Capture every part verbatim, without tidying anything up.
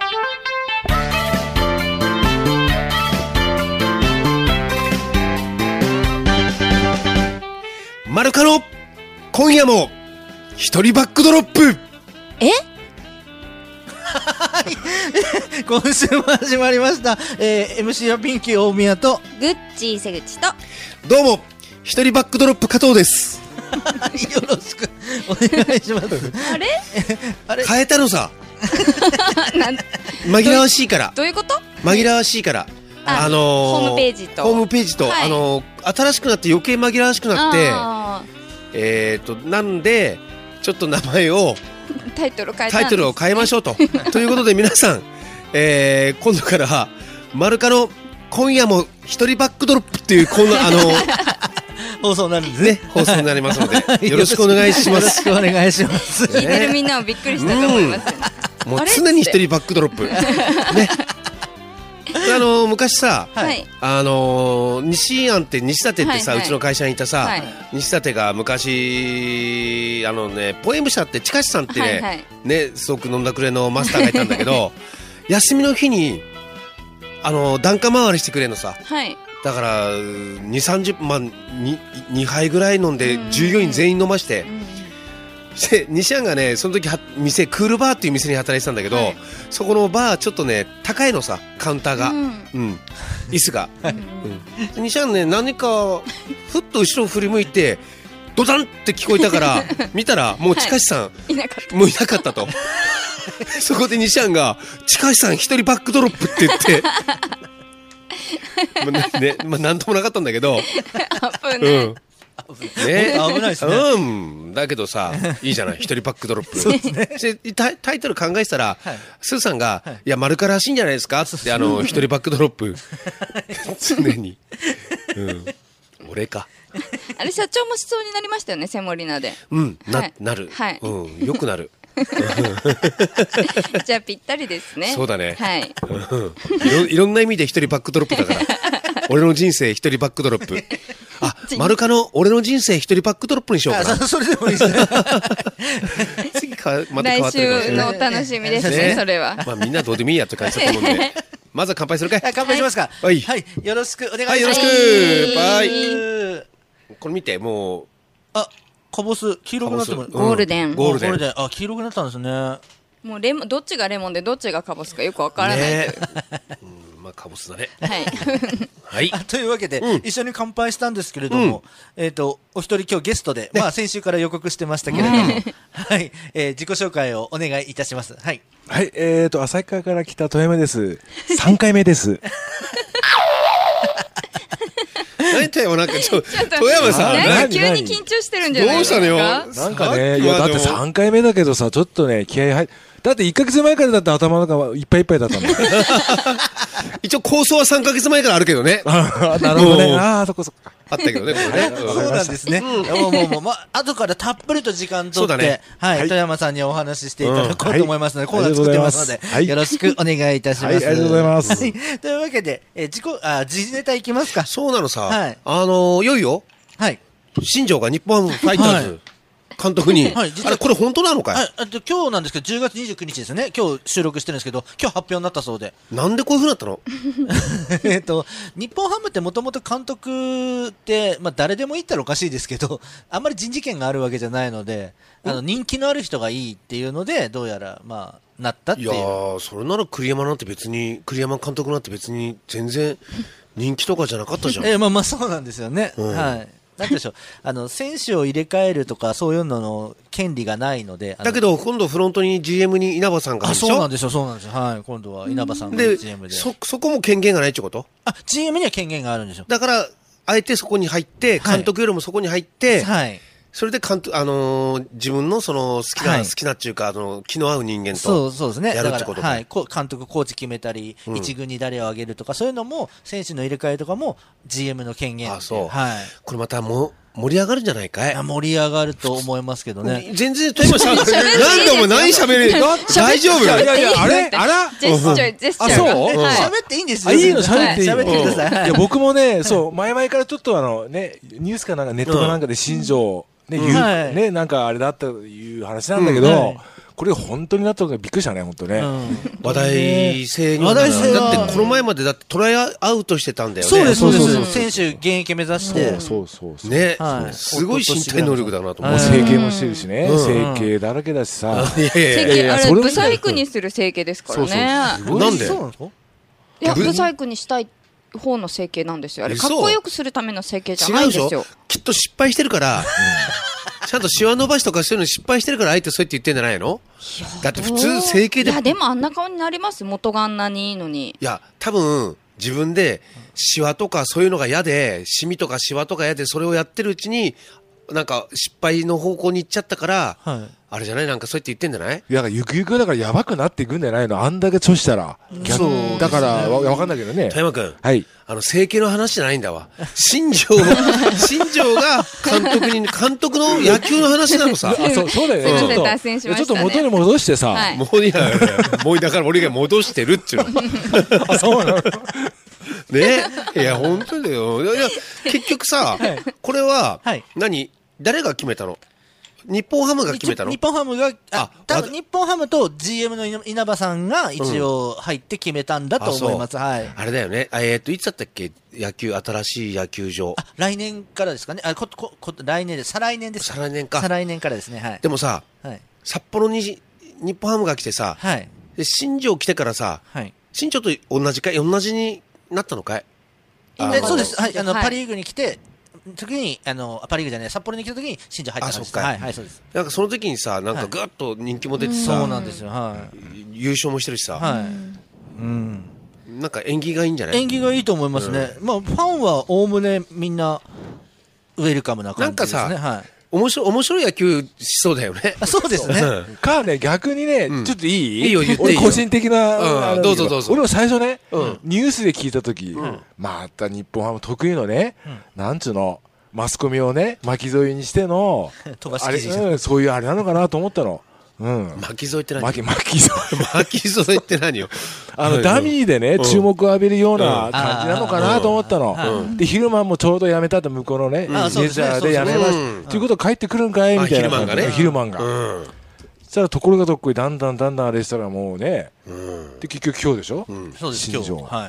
マルカの今夜も一人バックドロップ。 え今週も始まりました、えー、エムシー はピンキー大宮とグッチー瀬口とどうも一人バックドロップ加藤です。 よろしくお願いします。 あれあれ変えたのさなん紛らわしいからどういうこと紛らわしいからああのー、 ホームページとホームページと、 はい、 あのー、新しくなって余計紛らわしくなってえーとなんでちょっと名前をタイトル変えたんです、ね、 タイトルを変えましょうとということで皆さん、えー、今度からマルカの今夜も一人バックドロップっていうこんなあの放送になるんですね。 ね放送になりますのでよろしくお願いします。 よろしくお願いします。 聞いてるみんなもびっくりしたと思いますよね、 うん、もう常に一人バックドロップね。あのー、昔さ、 はい、 あのー、西安って西舘ってさ、はいはい、うちの会社にいたさ、はい、西舘が昔あのねポエム社って近しさんってね、はいはい、ねすごく飲んだくれのマスターがいたんだけど休みの日にあのー、檀家回りしてくれるのさ、はい、だからに、さんじゅうまあ 2, にはいぐらい飲んで従業員全員飲まして、うんうんで西安がねその時は店クールバーっていう店に働いてたんだけど、はい、そこのバーちょっとね高いのさカウンターが、うんうん、椅子が、はいうん、西安ね何かふっと後ろ振り向いてドダンって聞こえたから見たらもう近しさん、はい、いなかったもういなかったとそこで西安が近しさん一人バックドロップって言ってまあねまあ、なんともなかったんだけど危ない、 うんね、 危ないですね、 うん、だけどさいいじゃない一人バックドロップ。そうですね、タ, タイトル考えてたら、はい、スーさんが、はい、いや丸からしいんじゃないですかってあの一人バックドロップ常に、うん、俺かあれ社長もしそうになりましたよねセモリナで。 うんな、はい、なる、 はいうん、よくなるじゃあぴったりですね。 そうだね、 はい、 うん、い, ろいろんな意味で一人バックドロップだから俺の人生一人バックドロップあ、マルカの俺の人生一人バックドロップにしようかな。 あ そ, それでもいいですね次かまた変わってるかもしれない。 来週のお楽しみですね、ねそれは、 まあ、みんなどうでもいいやって感じだと思うんでまずは乾杯するかい。 乾杯しますか。 はい、 はい、よろしくお願いします。 はい、よろしく、はい、これ見てもうあかぼす黄色くなっても、うん、 ゴールデンゴールデン、 ゴールデンあ黄色くなったんですね。 もうレモンどっちがレモンでどっちがカボスかよくわからない、ねうん、まあカボスだねはいはい、 というわけで、うん、一緒に乾杯したんですけれども、うん、えーとお一人今日ゲストで、ねまあ、先週から予告してましたけれども、うんはいえー、自己紹介をお願いいたします。はい、 はい、えーと旭川から来た富山です。さんかいめです何富山なんかちょ富山さんなんか急に緊張してるんじゃないですか。 どうしたのよ。 なんかねいやだってさんかいめだけどさちょっとね気合い入っだっていっかげつまえからだって頭の中いっぱいいっぱいだったんだ一応構想はさんかげつまえからあるけどねなるほどねああそこそこあったけどねこれねそうなんですね、うん、もうもうもう、まあ後からたっぷりと時間取って、ねはいはい、富山さんにお話ししていただこうと思いますので、うん、コーナー作ってますので、はい、よろしくお願いいたします、はい、 ありがとうございます、 はい、というわけで、えー、自己あ時事ネタいきますか。 そうなのさ、 はい、 あのー、いよいよ、はい、新庄が日本ファイターズ、はい監督に、はい、あれこれ本当なのかい。 はい、今日なんですけどじゅうがつにじゅうくにちですよね。今日収録してるんですけど今日発表になったそうで。 なんでこういう風になったのえっと日本ハムってもともと監督って、まあ、誰でもいいったらおかしいですけどあんまり人事権があるわけじゃないのであの人気のある人がいいっていうのでどうやらまあなったっていう。 いやーそれなら栗山なんて別に栗山監督なんて別に全然人気とかじゃなかったじゃん。 えー、まあまあそうなんですよね、うん、はいなんでしょうあの選手を入れ替えるとかそういうのの権利がないので。 だけど今度フロントに ジーエム に稲葉さんがいるでしょ。 あそうなんですよそうなんですよ、はい、今度は稲葉さんが ジーエム で、 で そ, そこも権限がないってこと。 あ ジーエム には権限があるんですよ。 だからあえてそこに入って監督よりもそこに入って、はい、それで監督、あのー、自分のその好きな、はい、好きなっていうかあの気の合う人間とやるってことか。 はい、監督コーチ決めたり、うん、一軍に誰を挙げるとかそういうのも選手の入れ替えとかも ジーエム の権限。 あそう、 はい、 これまたもう盛り上がるんじゃないかい。 あ盛り上がると思いますけどね。 全然富山さんなんでお前何喋れる大丈夫。 いやいやあれあらジェスチャージェスチャー。 あそう喋っていいんですよ。 あいいの喋っていいの。 喋ってください。 いや僕もねそう前々からちょっとあのねニュースかなんかネットかなんかで新庄ね言うねなんかあれだったという話なんだけどこれ本当になったのがびっくりしたね、本当ね。 話題性には話題性はだってこの前までだってトライアウトしてたんだよね。 そうです、そうでそうそうす。選手現役目指して。 そうそうそう。 ね、 はいすごい身体能力だなと思う。 整形もしてるしね、整形だらけだしさ。 いやいやいや、 整形、あれ、ブサイクにする整形ですからね。 なんで？ そうなんですか？ いや、ブサイクにしたい方の整形なんですよ。あれ、かっこよくするための整形じゃな違うでしょいんですよ。 きっと失敗してるから、ちゃんとシワ伸ばしとかそういうの失敗してるから、あえてそうやって言ってんじゃないの？だって普通整形で。 いや、でもあんな顔になります、元があんなにいいのに。 いや、多分、自分で、シワとかそういうのが嫌で、シミとかシワとか嫌で、それをやってるうちに、なんか失敗の方向に行っちゃったから、 はい、 あれじゃない？なんかそうやって言ってんじゃない？ いや、ゆくゆくだからやばくなっていくんじゃないの？あんだけ調したら。 そう。 だから、わ、わかんないけどね。 富山くん。 はい。 あの、整形の話じゃないんだわ。新庄、新庄が監督に、監督の野球の話なのさ。 あ、そう、そうだよね。 すいません、 ちょっと脱線しましたね。 ちょっと元に戻してさ。 はいもういや、もうだから俺が戻してるっていうの。 あ、そうなの。 ね。いや、本当だよ。いや、結局さ、これは、 はい、 何誰が決めたの？日本ハムが決めたの？ 日本ハムが、 あ、 多分日本ハムと ジーエム の稲葉さんが一応入って決めたんだと思います。 うん、 はい。 あれだよね。えっと、いつだったっけ？野球、新しい野球場。 あ、来年からですかね。あ、こ、こ、こ来年です。再来年です。 再来年か。 再来年からですね。はい。 でもさ、はい、札幌に日本ハムが来てさ、はい、で新庄来てからさ、はい、新庄と同じかい同じになったのかい？ でそうです。はい。あの、はい、パリーグに来て、時に、あの、パリーグじゃない、札幌に来た時に新庄入ったんです。はい、はい、そうです。 なんかその時にさ、なんかぐっと人気も出てさ、 そうなんですよ。はい。 優勝もしてるしさ、 はい。うん。 なんか縁起がいいんじゃない？ 縁起がいいと思いますね。うん、まあ、ファンはおおむねみんな、ウェルカムな感じですね。なんかさ、はい。 面白い、面白い野球しそうだよね。 あ、そうですね。 かね、逆にね、ちょっといい？ いいよ、言っていいよ。 俺個人的な、 どうぞどうぞ。 俺も最初ね、ニュースで聞いた時、また日本ハム得意のね、なんつうの、マスコミをね、巻き添えにしての、あれ、そういうあれなのかなと思ったの。うん。 巻き添えって何？ 巻き、巻き添え。巻き添えって何よ。 あの、ダミーでね、注目を浴びるような感じなのかなと思ったの。で、ヒルマンもちょうど辞めたって向こうのね、メジャーで辞めました。ということ帰ってくるんかいみたいな。ヒルマンがね。ヒルマンが。そしたらところがどっこいだんだんだんだんあれしたらもうね、で、結局今日でしょ？ そうです、今日。はい。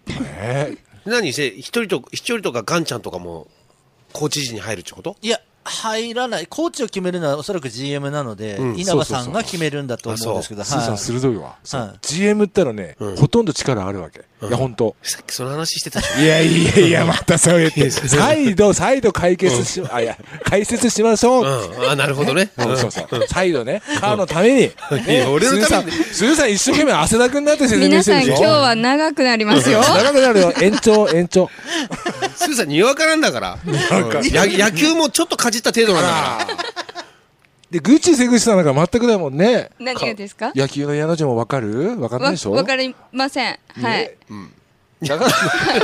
え何せ、一人と、一人とかガンちゃんとかも、コーチ陣に入るってこと？ いや、入らない。コーチを決めるのはおそらく ジーエム なので、うん、稲葉さんが決めるんだと思うんですけど、 スーさん鋭いわ。はい、ジーエム ってのはね、うん、ほとんど力あるわけ。うん、いや、ほんと。 さっきその話してたじゃん。いやいやいや、またそう言って。再度、再度解決し、うん、あ、いや、解説しましょう。 うん、あ、なるほどね。 うん、そうそう。再度ね、カーのために。ね、俺のために。スーさん一生懸命汗だくになって説明してるでしょ。 皆さん今日は長くなりますよ。 長くなるよ。延長、延長。 スーさんにわかなんだから。野球もちょっとかじった程度なんだから。 で、グッチ瀬口さんなんか全くだもんね。 何がですか？ 野球の矢の字もわかる？わかんないでしょ？ わかりません。はい。だから、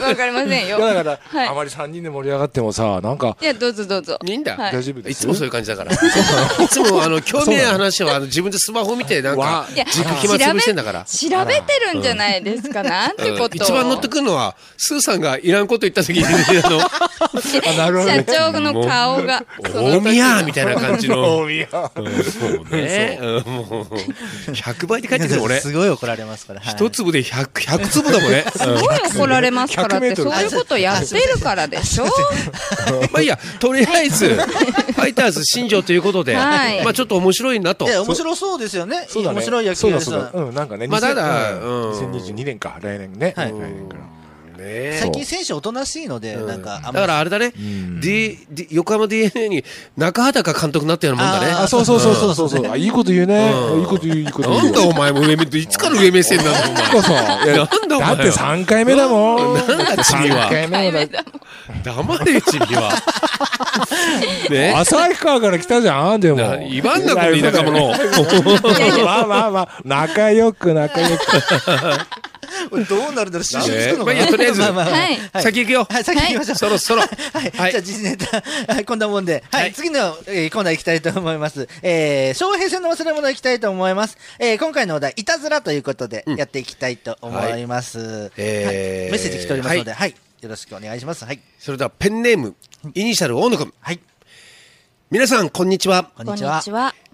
わかりませんよ。 だから、あまりさんにんで盛り上がってもさ、なんか。 いや、どうぞどうぞ。 いいんだ。 大丈夫です。 いつもそういう感じだから。いつも、あの、興味ない話は、自分でスマホ見て、なんか、軸暇つぶしてんだから。 調べてるんじゃないですか、なんてこと。 一番乗ってくるのは、スーさんがいらんこと言った時に、あの、 社長の顔が。 大宮みたいな感じの。大宮。ね。もう、ひゃくばいで書いてくる俺。 すごい怒られますから。 一粒でひゃく、ひゃく粒だもんね。 すごい怒られますからって、そういうことやってるからでしょ。 まあいいや、とりあえず、ファイターズ新庄ということで、まあちょっと面白いなと。 いや、面白そうですよね。面白い野球です。 うん、なんかね、 まあただ、 にせんにじゅうにねんか、来年ね。来年から。 最近選手おとなしいので、なんか、 だからあれだね、横浜 ディーエヌエー に中畑監督になったようなもんだね。 あ、そうそうそうそうそう。いいこと言うね。いいこと言う、いいこと言う。 なんだお前も上目、いつから上目線なんだお前。なんだお前。 だってさんかいめだもん。 なんだチビは。 さんかいめだ。 黙れチビは。 ね。旭川から来たじゃん、でも。 言わんな、この田舎者。 まあまあまあ、仲良く仲良く。 どうなるんだろう、収集つくのかな。とりあえず、先行くよ。 はい、先行きましょう。 そろそろ。 はい。じゃあ、時事ネタ、こんなもんで。はい。次のコーナー行きたいと思います。えー、翔平戦の忘れ物行きたいと思います。えー、今回のお題、いたずらということで、やっていきたいと思います。えー、メッセージ来ておりますので、はい。よろしくお願いします。はい。 それでは、ペンネーム、イニシャル大野くん。 はい。 皆さん、こんにちは。 こんにちは。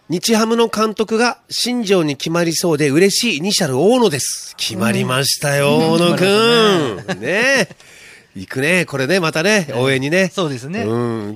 日ハムの監督が新庄に決まりそうで嬉しいイニシャル大野です。決まりましたよ、うん、大野くん。ね行くね、これね、またね、応援にね。 そうですね。 うん。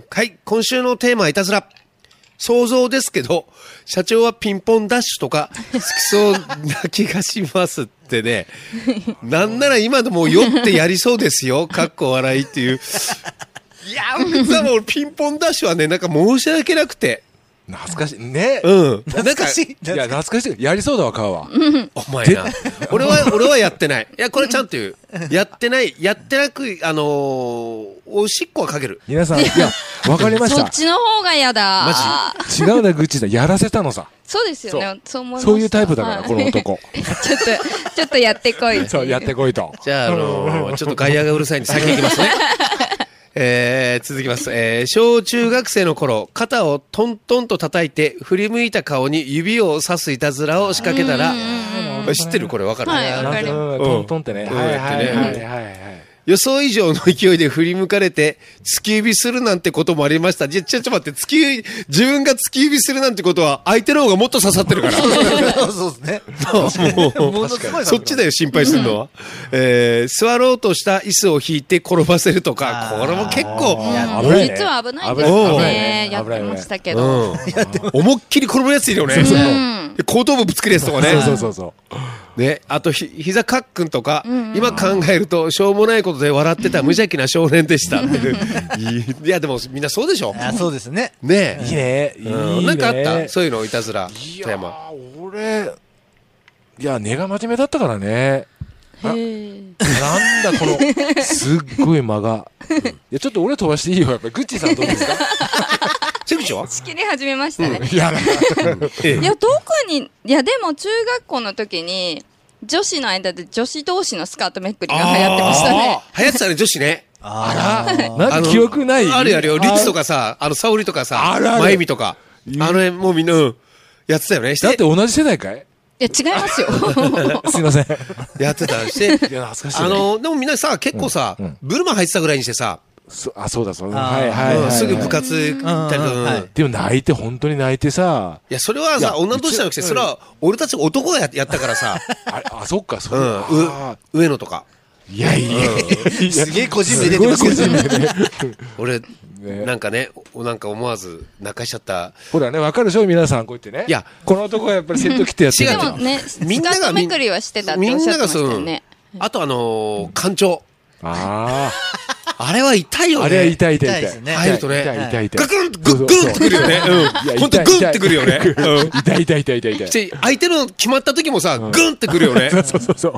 はい、今週のテーマはいたずら。想像ですけど、社長はピンポンダッシュとか好きそうな気がしますってね。なんなら今でも酔ってやりそうですよ。かっこ笑いっていう。いや、実はもうピンポンダッシュはね、なんか申し訳なくて。 懐かしいね。 うん。 懐かしい。 いや、懐かしい。やりそうだわ、顔は。 お前な。俺は、俺はやってない。いや、これちゃんと言う。やってない。やってなく、あのー、おしっこはかける。 皆さん、いや、わかりました。 そっちの方がやだ。 マジ違うな、グッチさん。やらせたのさ。 そうですよね。そう思います。 そういうタイプだから、この男。 ちょっと、ちょっとやってこい。 そう、やってこいと。 じゃあ、あのー、ちょっと外野がうるさいんで先行きますね。えー、続きます、えー、小中学生の頃肩をトントンと叩いて振り向いた顔に指をさすいたずらを仕掛けたら、知ってるこれ分かる、 はい、分かる、 トントンってね、はいはいはいはい、 予想以上の勢いで振り向かれて突き指するなんてこともありました。じゃちょっと待って、突き自分が突き指するなんてことは相手の方がもっと刺さってるからそうですね。 もうそっちだよ心配するのは、えー、座ろうとした椅子を引いて転ばせるとか、これも結構実は危ないですよね。やってましたけど、 思いっきり転ぶやついるよね。後頭部ぶつけるやつとかね。 そうそうそうそうね、あとひ膝かっくんとか、うんうん、今考えるとしょうもないことで笑ってた無邪気な少年でした。いやでもみんなそうでしょ。 あ、そうですね。 ねいいね、いいね。 なんかあったそういうのいたずら。 いやー俺いや根が真面目だったからね。 へーなんだこのすっごい間が。いやちょっと俺飛ばしていいよ。やっぱりグッチーさんどうですか。 仕切り始めましたね。 うん、いや、 いや特にいやでも中学校の時に女子の間で女子同士のスカートめくりが流行ってましたね。 流行ってたね女子ね。 あら、なんか記憶ない。 あるやるよ。リツとかさ、あの沙織とかさ、まゆみとか、あの辺もうみんな、うん、やってたよね。 だって同じ世代かい？ いや違いますよ。 すいません。 やってたして、いや懐かしい、ね。あのでもみんなさ結構さ、うんうん、ブルマ入ってたぐらいにしてさ。 そあそうだそうだ、はいはいはい、 すぐ部活行ったりとか、 でも泣いて本当に泣いてさ、 いやそれはさ女同士じゃなくて、それは俺たち男がやったからさ、 ああそっかそう、 うん、上野とか、 いやいや、 すげえ個人名出てますけど、 俺なんかね、なんか思わず泣かしちゃった。 ほらね、わかるでしょ皆さん、こう言ってね、いやこの男はやっぱりセット切ってやってる。 でもね、みんながめくりはしてたっておっしゃってましたよね。 あとあの館長、 あああれは痛いよね。 あれは痛い痛い痛い。 入るとね、 痛い痛い痛い。 ガクングッグンってくるよね。うん。ほんとグンってくるよね。 痛い痛い痛い痛い痛い。 相手の決まった時もさ、グンってくるよね。 そうそうそう。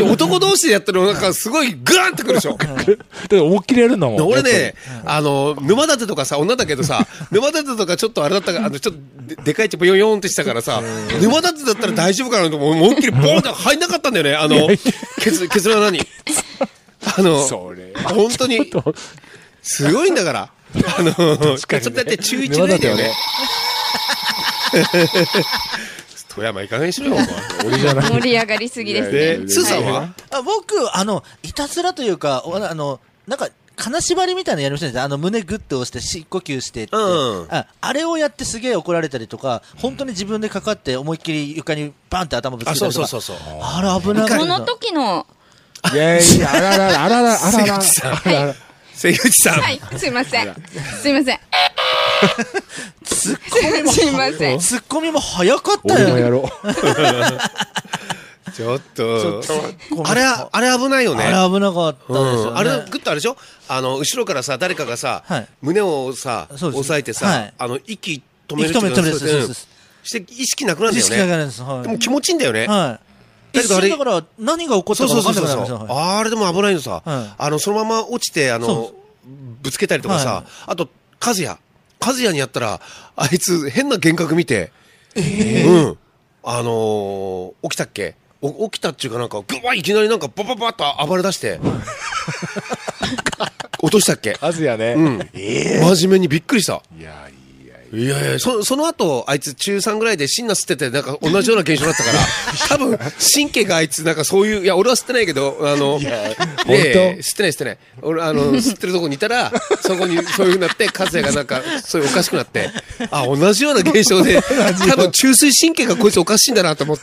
男同士でやってるのなんかすごいグンってくるでしょ。だから思いっきりやるんだもん。 俺ね、あの沼立とかさ、女だけどさ、沼立とかちょっとあれだったから、あのちょっとでかいチップヨヨンってしたからさ、沼立だったら大丈夫かなと思いっきりボーンって入んなかったんだよね。あのケツケツの穴に。あの本当にすごいんだから、あのちょっとやって中一だよね。富山いかがにしろよ。 俺じゃない。盛り上がりすぎですね。 スーさんは？ あ、僕あのいたずらというか、あのなんか金縛りみたいなのやりましたね。あの胸グッと押して深呼吸してって、うん、あ, あれをやってすげえ怒られたりとか、本当に自分でかかって思いっきり床にバンって頭ぶつけたりとか。 あ、そうそうそうそう。 あれ危ない。 この時のいやいや、あららら、あらら、あらら。 関口さん。 はい、すいません。すいません。 ツッコミも、 すいません。 ツッコミも早かったよ。 俺もやろう。 ちょっと、あれ、あれ危ないよね。 あれ危なかったですよね。 あれ、グッとあれでしょ、あの、後ろからさ、誰かがさ、胸をさ、押さえてさ、あの、息止めるっていうか、して意識なくなるんだよね。意識なくなるんです。でも気持ちいいんだよね。 はい。だけどあれだから何が起こったか分かんなくなるんですよ。 あれでも危ないのさ、あのそのまま落ちてあのぶつけたりとかさ、あと和也和也にやったらあいつ変な幻覚見て、うんあの起きたっけ、起きたっていうかなんかぐわいきなりなんかバババッと暴れ出して落としたっけ。 和也ね。 真面目にびっくりした。 いやいやいいやいや、そその後、あいつ中さんぐらいでシンナ吸ってて、なんか同じような現象だったから、多分、神経があいつ、なんかそういう、いや、俺は吸ってないけど、あの、 本当、 えー、吸ってない吸ってない。俺、あの、吸ってるとこにいたら、そこにそういう風になって、和也がなんか、そういうおかしくなって、あ、同じような現象で、多分、中枢神経がこいつおかしいんだなと思って。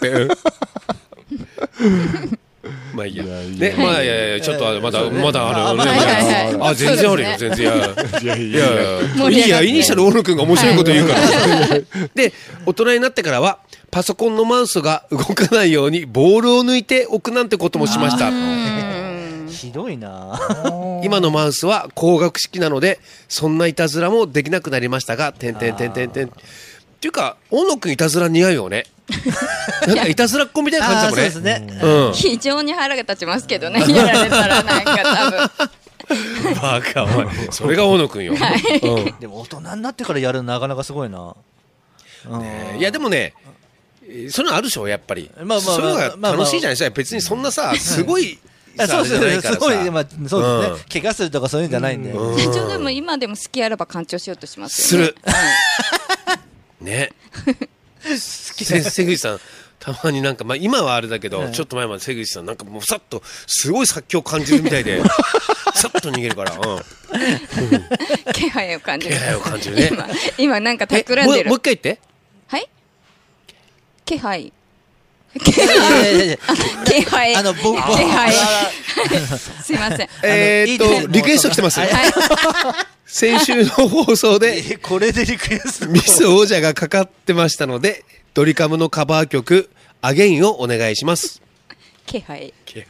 まあいいや。ね、まあいやいや、ちょっとまだ、まだあるよね。あ、全然あるよ、全然。いやいや、いや、イニシャル大野くんが面白いこと言うから。で、大人になってからは、パソコンのマウスが動かないようにボールを抜いておくなんてこともしました。 ひどいな。 今のマウスは光学式なので、そんないたずらもできなくなりましたが、てんてんてんてんてん。っていうか、大野くんいたずら似合うよね。なんかいたずらっ子みたいな感じだもんね。そうですね。 うん、非常に腹が立ちますけどね。やられたらなんか多分。 バカお前。それが大野くんよ。はいうん、でも大人になってからやるのなかなかすごいな。 ね、いやでもね、そういうのあるでしょやっぱり。まあまあそういうのが楽しいじゃないですか。別にそんなさすごい。 そうですね。すごい、まあ、そうですね。怪我するとかそういうんじゃないんで。 一応でも今でも好きあらば干潮しようとしますよね。 する。ね。瀬口さんたまになんか、まあ、今はあれだけど、はい、ちょっと前まで瀬口さんなんかもうさっとすごい殺気を感じるみたいでさっと逃げるから、うん、 気配を感じる気配を感じるね。 今, 今なんか企んでる。 もう一回言って。 はい気配気配気配あの気配すいません。 えーっとリクエスト来てます、はい、先週の放送でこれでリクエストミス王者がかかってましたのでドリカムのカバー曲アゲインをお願いします。 気配気配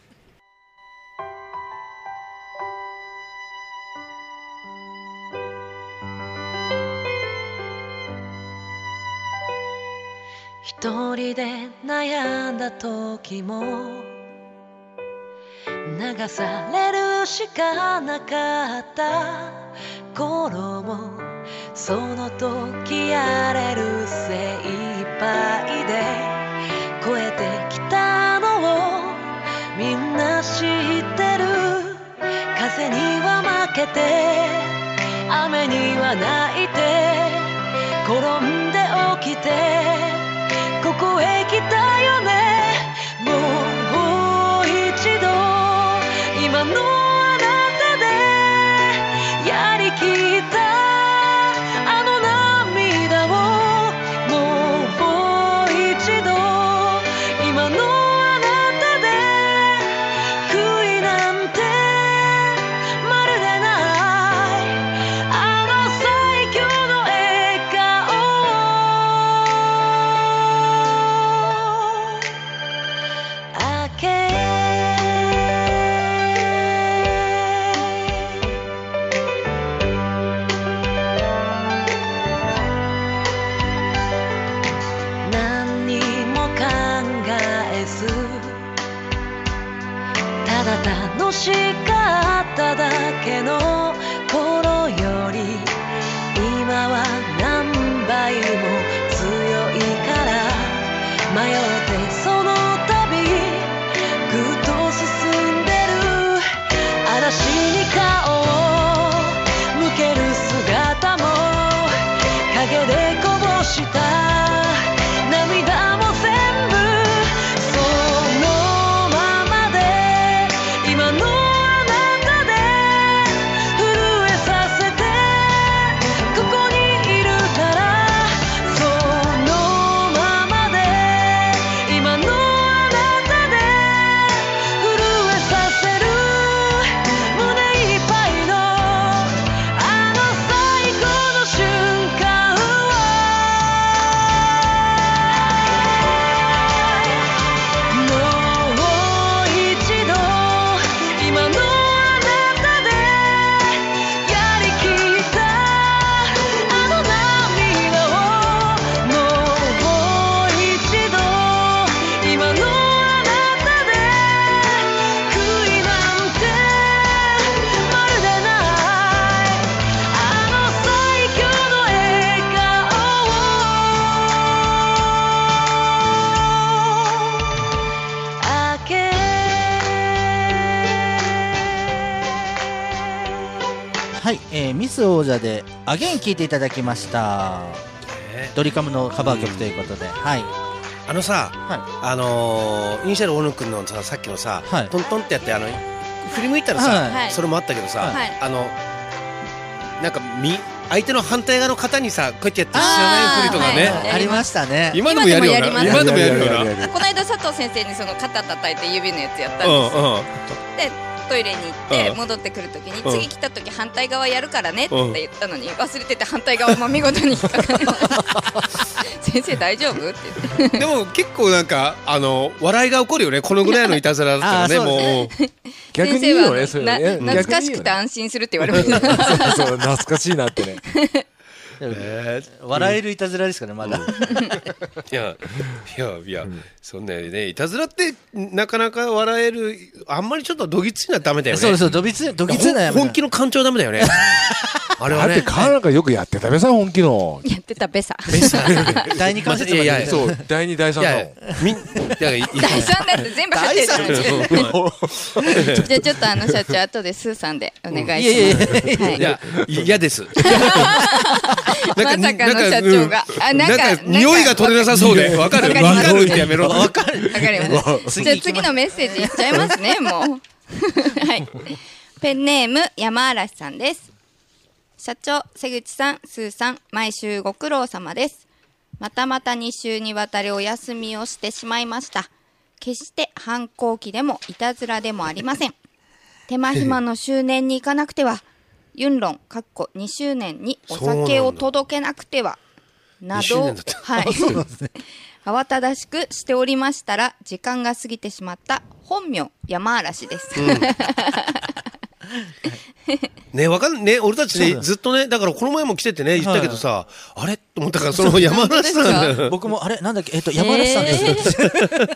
一人で悩んだ時も流されるしかなかった頃もその時やれる精一杯で超えてきたのをみんな知ってる。風には負けて雨には泣いて転んで起きてここへ来たよね。もう一度今のあなたでやりきったあの涙をもう一度今のあなたで悔いなんてまるでないあの最強の笑顔明け何にも考えずただ楽しかっただけの頃より今は何倍も強いから迷ってその度ぐっと進んでる。嵐に顔を向ける姿も陰でこぼした涙も全部そのままで今のあなたで震えさせてここにいるからそのままで今のはい、えー、ミス王者でアゲイン聴いていただきました、えー、ドリカムのカバー曲ということで、はい、 あのさ、はい、あのー、イニシャル大野くんのさ、さっきのさ、はい、トントンってやってあの振り向いたらさ、はい、それもあったけどさ、はい、あのなんかみ相手の反対側の方にさこうやってやって知らないふりとかね、 はい、ありましたね。 今でもやるよな。今でもやるよな。 この間佐藤先生にその肩叩いて指のやつやったんですよ、うんうん、でトイレに行って戻ってくるときに、うん、次来たとき反対側やるからねって言ったのに忘れてて反対側も見事に引っかかって先生大丈夫って言ってでも結構なんかあの笑いが起こるよね、このぐらいのいたずらだったらね。もう逆にいいよね、それね、 懐かしくて安心するって言われましたそうそう、懐かしいなってねえー、笑えるいたずらですかね、まだ。いやいやいや、うん、そんなね、いたずらってなかなか笑える、あんまりちょっとどぎついのはダメだよね。 そうそう、どぎつい、どぎついのは本気の感情はダメだよね。あれはね、 だって川なんかよくやってたべさ、本気のやってたべさべさ第二関節まで、 いやいや、 そう、第二第三のみ第三だって全部入ってるじゃあちょっとあの社長後でスーさんでお願いします。 いや嫌です。 まさかの社長が、 あ、なんか匂いが取れなさそうで、わかるわかるってやめろ。 わかるわかります。じゃあ次のメッセージいっちゃいますね、もう。はい。ペンネーム山嵐さんです。社長、瀬口さん、スーさん、毎週ご苦労様です。またまたに週にわたりお休みをしてしまいました。決して反抗期でもいたずらでもありません。手間暇の周年に行かなくては、ユンロンかっこにしゅうねんにお酒を届けなくてはなど、はい、慌ただしくしておりましたら時間が過ぎてしまった本名山嵐です、うん、 ね、わかんね、俺たちねずっとね、だからこの前も来ててね言ったけどさ、はい、あれと思ったから、その山嵐さん僕もあれなんだっけ、えっと山嵐さんです、え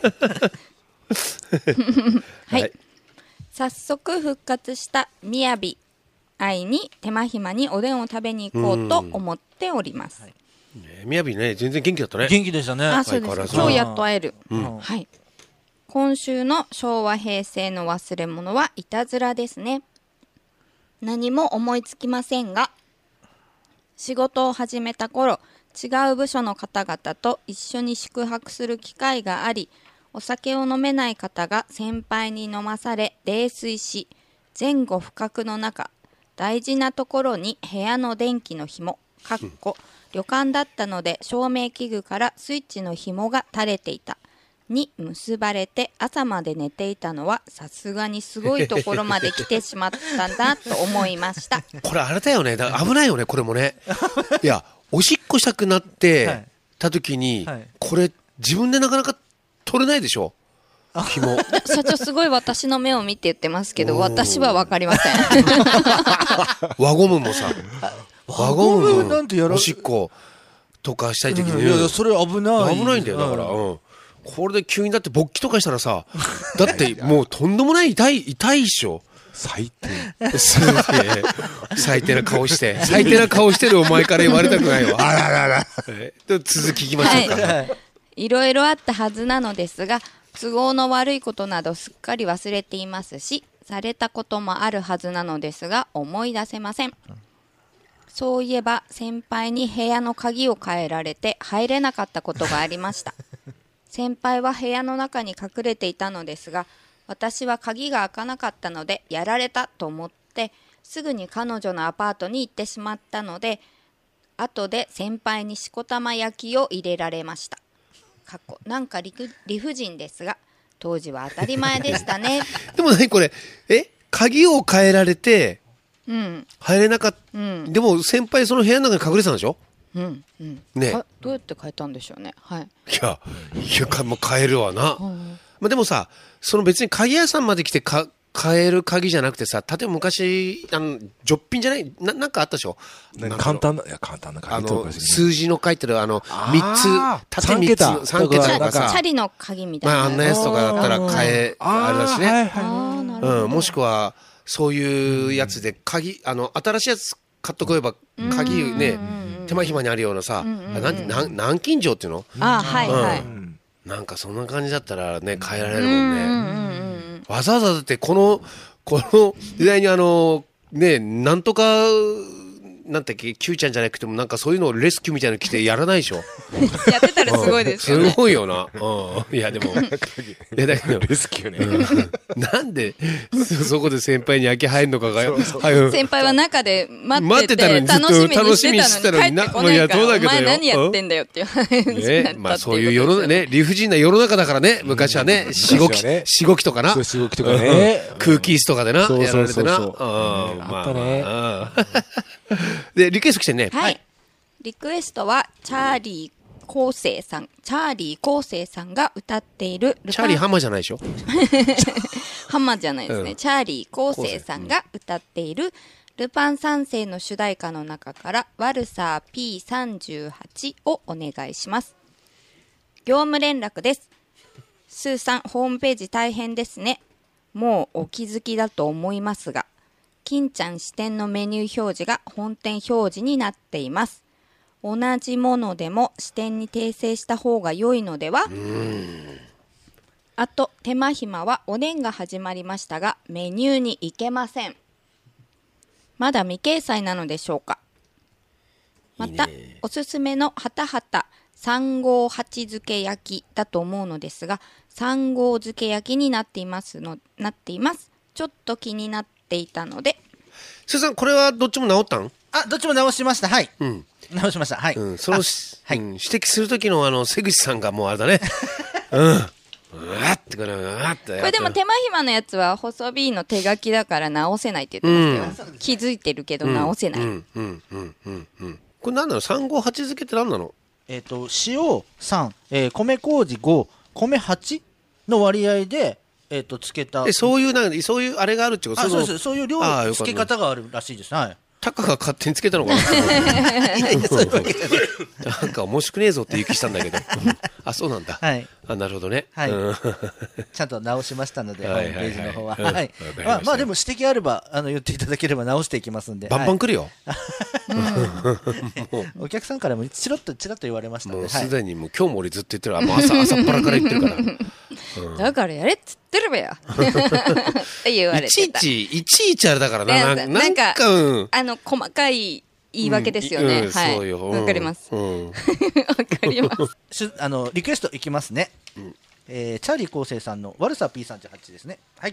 ー、はい、はい、早速復活したみやび愛に手間暇におでんを食べに行こうと思っております。 みやびね、全然元気だったね。 元気でしたね。 あ、そうです。今日やっと会える、うん、はい。今週の昭和平成の忘れ物はいたずらですね。何も思いつきませんが、仕事を始めた頃、違う部署の方々と一緒に宿泊する機会があり、お酒を飲めない方が先輩に飲まされ泥酔し、前後不覚の中、大事なところに部屋の電気の紐、かっこ旅館だったので照明器具からスイッチの紐が垂れていたに結ばれて朝まで寝ていたのはさすがにすごいところまで来てしまったんだと思いました。 これあれだよね、だ危ないよね、これもね。いや、おしっこしたくなってた時に、はいはい、これ自分でなかなか取れないでしょ。紐社長すごい私の目を見て言ってますけど、私は分かりません。 輪ゴムもさ、輪ゴムなんてやらおしっことかしたい時に、うん、 いやいやそれ危ない危ないんだよ、だから、うん、これで急にだって勃起とかしたらさ、だってもうとんでもない痛い痛いっしょ。 最低最低な顔して最低な顔してるお前から言われたくないわ。あららら続きいきましょうか。はい、 いろいろあったはずなのですが、都合の悪いことなどすっかり忘れていますし、されたこともあるはずなのですが思い出せません。そういえば先輩に部屋の鍵を変えられて入れなかったことがありました。先輩は部屋の中に隠れていたのですが、私は鍵が開かなかったのでやられたと思ってすぐに彼女のアパートに行ってしまったので、後で先輩にしこたま焼きを入れられました。過去なんか 理, 理不尽ですが当時は当たり前でしたね。 でも何これ、え鍵を変えられて、うん、入れなかった、うん、でも先輩その部屋の中に隠れてたんでしょ。 うんうんね、 どうやって変えたんでしょうね。はい、いやいやもう変えるわな、うん、まあ、でもさ、その別に鍵屋さんまで来てか変える鍵じゃなくてさ、例えば昔あのジョッピンじゃない な, なんかあったでしょ。 簡単な、いや簡単な鍵とか、ね、 数字の書いてるあのみっつ、縦みっつのさん桁とかさ、 チャリの鍵みたいな、 まあ、あんなやつとかだったら変えあれだしね、はいはい、うん、もしくはそういうやつで鍵、あの新しいやつ買っとこえば鍵ね、手間暇にあるようなさ、なん南京錠っていうの、 あ、はいはい、うん、 なんかそんな感じだったらね変えられるもんね。わざわざだってこのこの時代にあのね、なんとかなんだっけ、Q ちゃんじゃなくてもなんかそういうのをレスキューみたいなの来てやらないでしょ。 やってたらすごいですよね。 すごいよな。うん、いやでも、いやだけどレスキューね。 うん、なんでそこで先輩に焼き入るのかが、 そうそうはい、先輩は中で待ってて、待ってたのにずっと楽しみにしてたのに帰ってこないから、お前何やってんだよっていう話になったっていうことですよね。 まあそういう世のね、理不尽な世の中だからね、昔はね、しごき、しごきとかな。 しごきとかね。 空気椅子とかでな、 そうやられてな。 あったね。 で、リクエスト来てね。 はい。リクエストは、チャーリー昴生さん、チャーリー昴生さんが歌っているルパン。 チャーリーハマじゃないでしょ。 ハマじゃないですね。うん、チャーリー昴生さんが歌っているルパン三世の主題歌の中からワルサー ピーさんじゅうはち をお願いします。業務連絡です。スーさん、ホームページ大変ですね。もうお気づきだと思いますが、金ちゃん支店のメニュー表示が本店表示になっています。同じものでも支店に訂正した方が良いのでは？あと手間暇はおでんが始まりましたがメニューに行けません。まだ未掲載なのでしょうか。またいいね、おすすめのはたはたさんごうはち漬け焼きだと思うのですが、さんごう漬け焼きになっていますのなっています。ちょっと気になっていたので。 すーさん、これはどっちも直ったん？ あ、どっちも直しました。はい。 うん、 直しました。はい。 うん、その、はい、うん、指摘する時のあの瀬口さんがもうあれだね。うん。うわってこれ、うわって。 これでも手間暇のやつは細 B の手書きだから直せないって言ってますけど、うん、気づいてるけど直せない。うんうんうんうんうん。これ何なの？さんごうはち漬けって何なの？ えっと塩さん、えー、米麹ご、米はちの割合で。えっとつけた。 え、そういうなんそういうあれがあるってこと？ あ、そうです。そういう量のつけ方があるらしいです。はい。 タカが勝手につけたのかな。いやいや、そういうわけじゃない。なんか面白くねえぞって言う気したんだけど。あ、そうなんだ。 はい。 あ、なるほどね。 はい。 うん、 ちゃんと直しましたので、ホームページの方は。はい。 ままあ、まあでも指摘あればあの言っていただければ直していきますんで。 バンバン来るよ。 お客さんからもチロッとチラッと言われましたね。 もうすでにもう今日も俺ずっと言ってる。もう朝朝っぱらから言ってるから。 うん、だからやれっつってるべやって言われてた。 いちいちいちいちあれだからな。ななんか、 うん、 あの細かい言い訳ですよね。うんうん、はい。そうよ。わかります。わ、うん、かります。 あのリクエストいきますね。うん、えー、チャーリー昴生さんのワルサー ピーさんじゅうはち ですね。はい。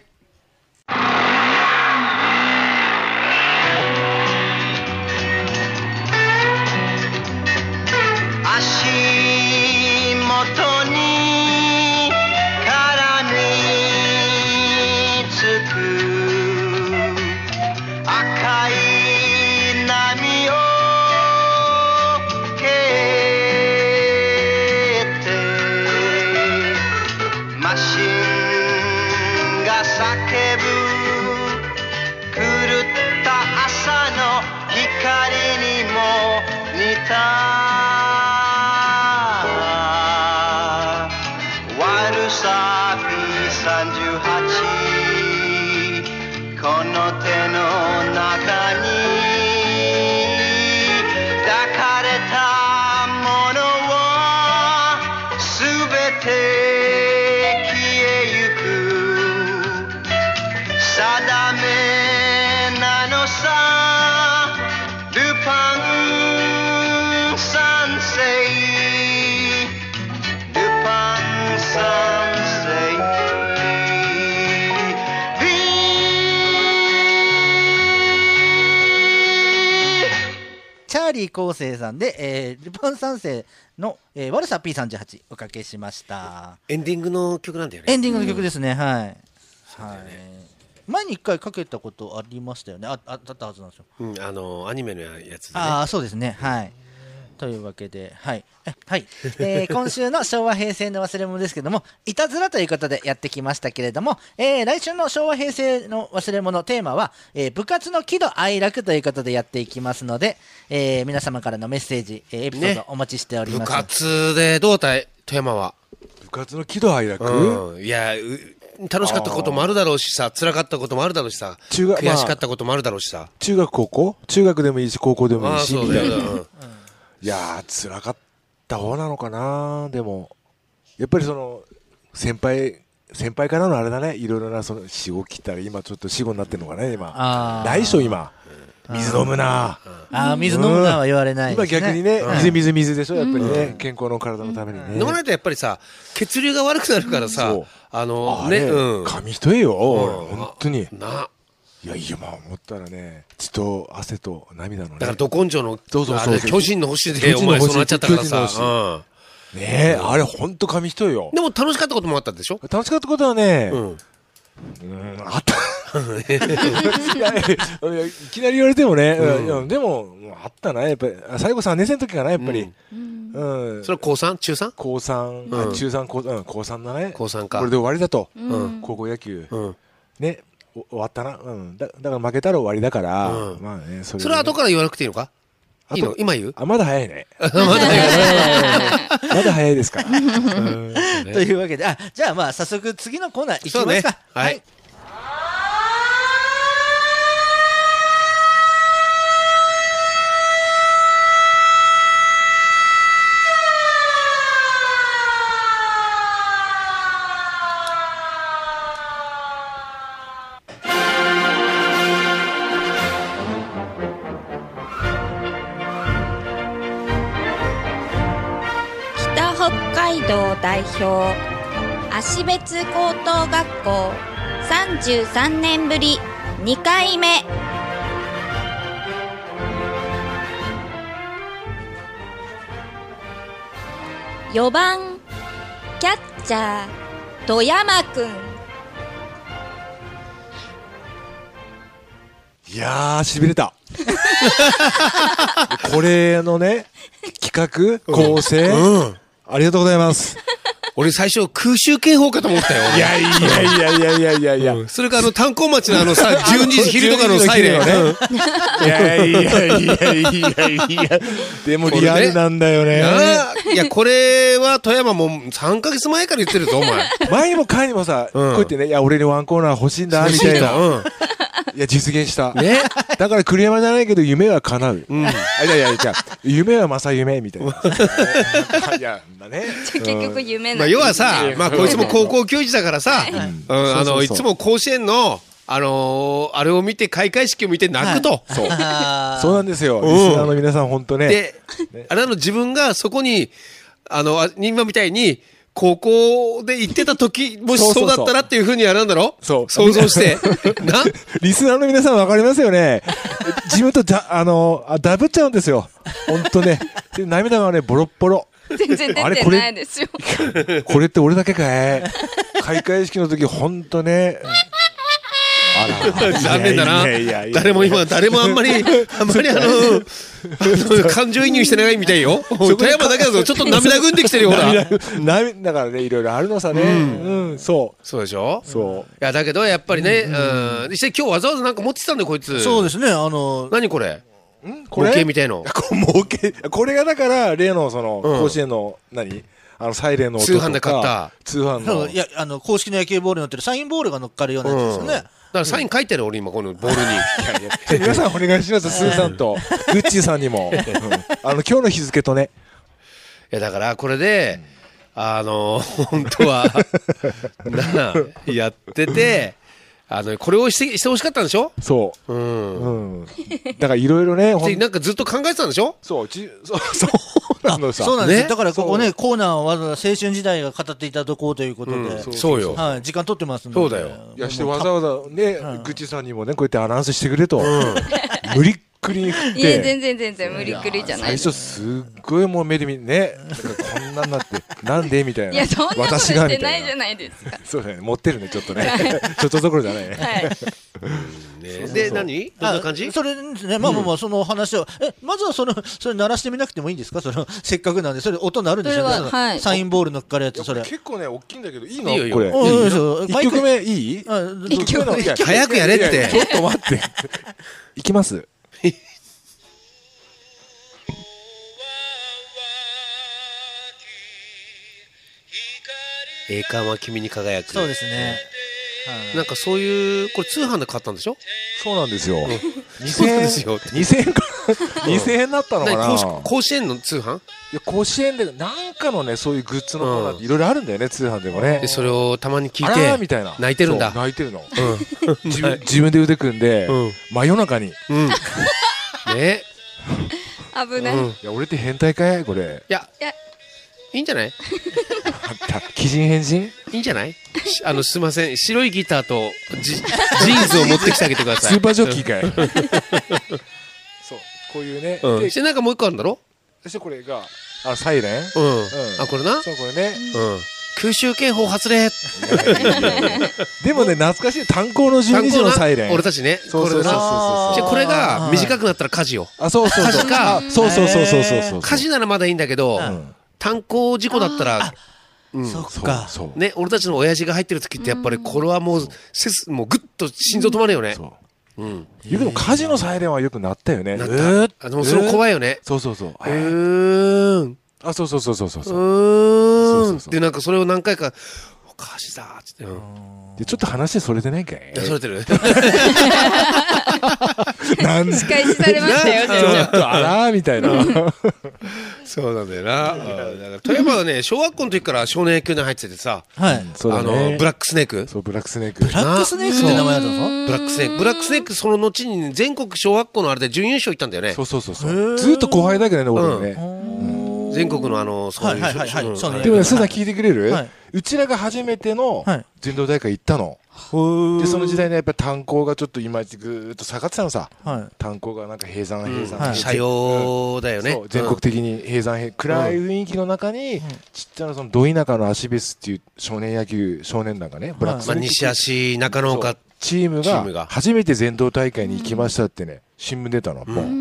足元に絡みつく赤い波を蹴ってマシンが叫ぶ狂った朝の光にも似たワルサー ピーさんじゅうはち この手の中に抱かれたものは全て消えゆく定めなのさルパン三世ルパン三世チャーリー昴生さんで、えー、ルパン三世の、えー、ワルサー ピーさんじゅうはち おかけしました。 エンディングの曲なんだよね。 エンディングの曲ですね。うん、はい、はい、 ね、 前に一回かけたことありましたよね。あ、あったはずなんですよ。 うん、あのアニメのやつで、ね、 ああ、そうですね。はい。というわけで、はい、はい、えー、今週の昭和平成の忘れ物ですけども、いたずらということでやってきましたけれども、えー、来週の昭和平成の忘れ物テーマは、えー、部活の喜怒哀楽ということでやっていきますので、えー、皆様からのメッセージ、えー、エピソードお待ちしております。ね、 部活でどうだい？テーマは部活の喜怒哀楽、 うん、いや楽しかったこともあるだろうしさ、辛かったこともあるだろうしさ、中学悔しかったこともあるだろうしさ、まあ、 中学高校中学でもいいし高校でもいいしみたいな、うん、いやー辛かった方なのかな。でもやっぱりその先輩先輩からのあれだね、いろいろな、その死後切ったら今ちょっと死後になってるのかね、今。ないでしょ、今。水飲むな。 ああ、水飲むなは言われないですね。 今逆にね、水水水でしょ、やっぱりね、健康の体のためにね。 飲まないとやっぱりさ、血流が悪くなるからさ、あの、ね、うん。 紙一重よ、本当に。 な。 いやいや、まあ思ったらね、血と汗と涙のね。 だからど根性の、 そうそうそう。 巨人の星でお前そうなっちゃったからさ。 ねえ、あれ本当紙一重よ。 でも楽しかったこともあったでしょ？ 楽しかったことはね、うん、あった。いきなり言われてもね、でも、あったな、やっぱり、最後さんねん生の時かな、やっぱり。 それ高 さん？ 中 さん？ 高さん、中さん、高さんだね。 高さんか。 これで終わりだと。高校野球。ね、終わったな。だから負けたら終わりだから、まあね、それ。 それは後から言わなくていいのか？いいの？今言う？ あ、まだ早いね。まだ早い。まだ早いですから。 というわけで、あ、じゃあまあ早速次のコーナー行きますか。はい。 代表芦別高等学校さんじゅうさんねんぶりにかいめ。よばんキャッチャー富山くん。 いやー、しびれた。これのね、企画構成、うん、ありがとうございます。 俺最初空襲警報かと思ったよ。 いやいやいやいやいやいやいや、うん、 それからあの炭鉱町のあのさじゅうにじ昼とかのサイレンね。 いやいやいやいやいや、でもリアルなんだよね。 いやこれは富山もさんかげつまえから言ってるぞお前。 前にも帰りもさ、うん、こうやってね、いや俺にワンコーナー欲しいんだみたいな。うん、いや実現した。ね。だから栗山じゃないけど夢は叶う。うん。いやいやいや、夢は正夢みたいな。いやだね。 結局夢なんだ。 要はさ、まあこいつも高校球児だからさ、あのいつも甲子園のあのあれを見て開会式を見て泣くと。 そう。そうなんですよ。リスナーの皆さん本当ね。 で、あれの自分がそこにあの今みたいに。高校で行ってた時、もしそうだったらっていうふうにやるんだろ？そう。想像して。 な？リスナーの皆さんわかりますよね。自分とだ、あの、あ、ダブっちゃうんですよ。ほんとね。涙がね、ボロッボロ。 全然出てないですよ。 これって俺だけかい？開会式の時ほんとね。 あら残念だな。誰も今誰もあんまりあんまりあの感情移入してないみたいよ。富山だけだとちょっと涙ぐんできてるよほら。 涙だからね、いろいろあるのさね。うん、そう。 そうでしょ。 そう。 いやだけどやっぱりね、うん。で今日わざわざなんか持ってきたんだよこいつ。 そうですね。あの何これ？これ模型みたいの。 模型。これがだから例のその甲子園の何？あのサイレンの音とか。 通販で買った。 通販の。 いやあの公式の野球ボールに乗ってるサインボールが乗っかるようなやつですよね。 だからサイン書いてる俺今このボールに。いやいや皆さんお願いします。スーさんとグッチーさんにも、うん、あの今日の日付とね。 いやだからこれで、うん、あの本当はなやってて。あのこれをしてしてほしかったんでしょ。 そう。うん。うん。だからいろいろね。 なんかずっと考えてたんでしょ。 そう。ちそうそうなのさ。 そうなんです。だからここねコーナーはわざわざ青春時代が語っていただこうということで。 そうよ。 はい。時間取ってますんで。 そうだよ。 いやしてわざわざねグッチさんにもねこうやってアナウンスしてくれと。無理くりに振って。 いや全然全然無理くりじゃない。 最初すっごいもう目で見ね。こんなんなってなんでみたいな。 いやそんなことしてないじゃないですか。 そうだね。持ってるねちょっとね。ちょっとどころじゃないね。はい。 で何？どんな感じ？ それですね。まあまあまあその話をえまずはそのそれ鳴らしてみなくてもいいんですか？そのせっかくなんでそれ音鳴るんですよね。サインボール乗っかるやつそれ。 結構ね大きいんだけどいいの？ いいよこれ。一曲目いい？ 一曲目早くやれって。 ちょっと待って。いきます。 栄冠は君に輝く。 そうですね。 なんかそういうこれ通販で買ったんでしょ。 そうなんですよ。 そうなんですよ。 にせんえんかにせんえんだったのかな。 甲子園の通販？ いや甲子園でなんかのねそういうグッズのコーナーっていろいろあるんだよね、通販でもね。 でそれをたまに聞いあらてーみたいな泣いてるんだ。 泣いてるの。自分自分で腕組んで真夜中に。 ね。 危ない。 いや俺って変態かいこれ。 いやいいんじゃない？ 鬼人変人？ いいんじゃない？あのすみません、白いギターとジジーンズを持ってきてあげてください。 スーパージョッキーかい。そうこういうね。 そしてなんかもう一個あるんだろ？ そしてこれがあサイレン。うん。 あこれな。 そうこれね。 うん。空襲警報発令。 でもね懐かしい炭鉱のじゅうにじのサイレン。 俺たちね。 そうそうそうそう。 これが短くなったら火事よ。 あそうそうそう。 火事か。 そうそうそうそうそう。 火事ならまだいいんだけど、炭鉱事故だったら。 そっか。 ね、俺たちの親父が入ってる時ってやっぱりこれはもうせすもうグッと心臓止まるよね。うん。 でも火事のサイレンはよく鳴ったよね。 鳴った。あでもそれ怖いよね。 そうそうそう。 うーん。 あそうそうそうそうそう。うーん。でなんかそれを何回か火事だっつって。 でちょっと話それでないかい。 それてる。 なん仕返しされましたよ。 ちょっとあらーみたいな。 そうなんだよな。だから富山はね小学校の時から少年野球に入っててさ、 はい。 あのブラックスネーク。 そうブラックスネーク。 ブラックスネークって名前だったの？ ブラックスネーク。ブラックスネークその後に全国小学校のあれで準優勝行ったんだよね。 そうそうそうそう。ずっと後輩だけどね俺ね。 全国のあのそういう。 はいはいはいはい。 でもねスーさん聞いてくれる？うちらが初めての全道大会行ったの。でその時代ねやっぱり炭鉱がちょっといまいちぐーっと下がってたのさ。炭鉱がなんか閉山閉山。 社用だよね。 全国的に閉山暗い雰囲気の中にちっちゃなそのど田舎の芦別っていう少年野球少年団がねブラックスネーク西足中野岡チームが初めて全道大会に行きましたってね新聞出たの。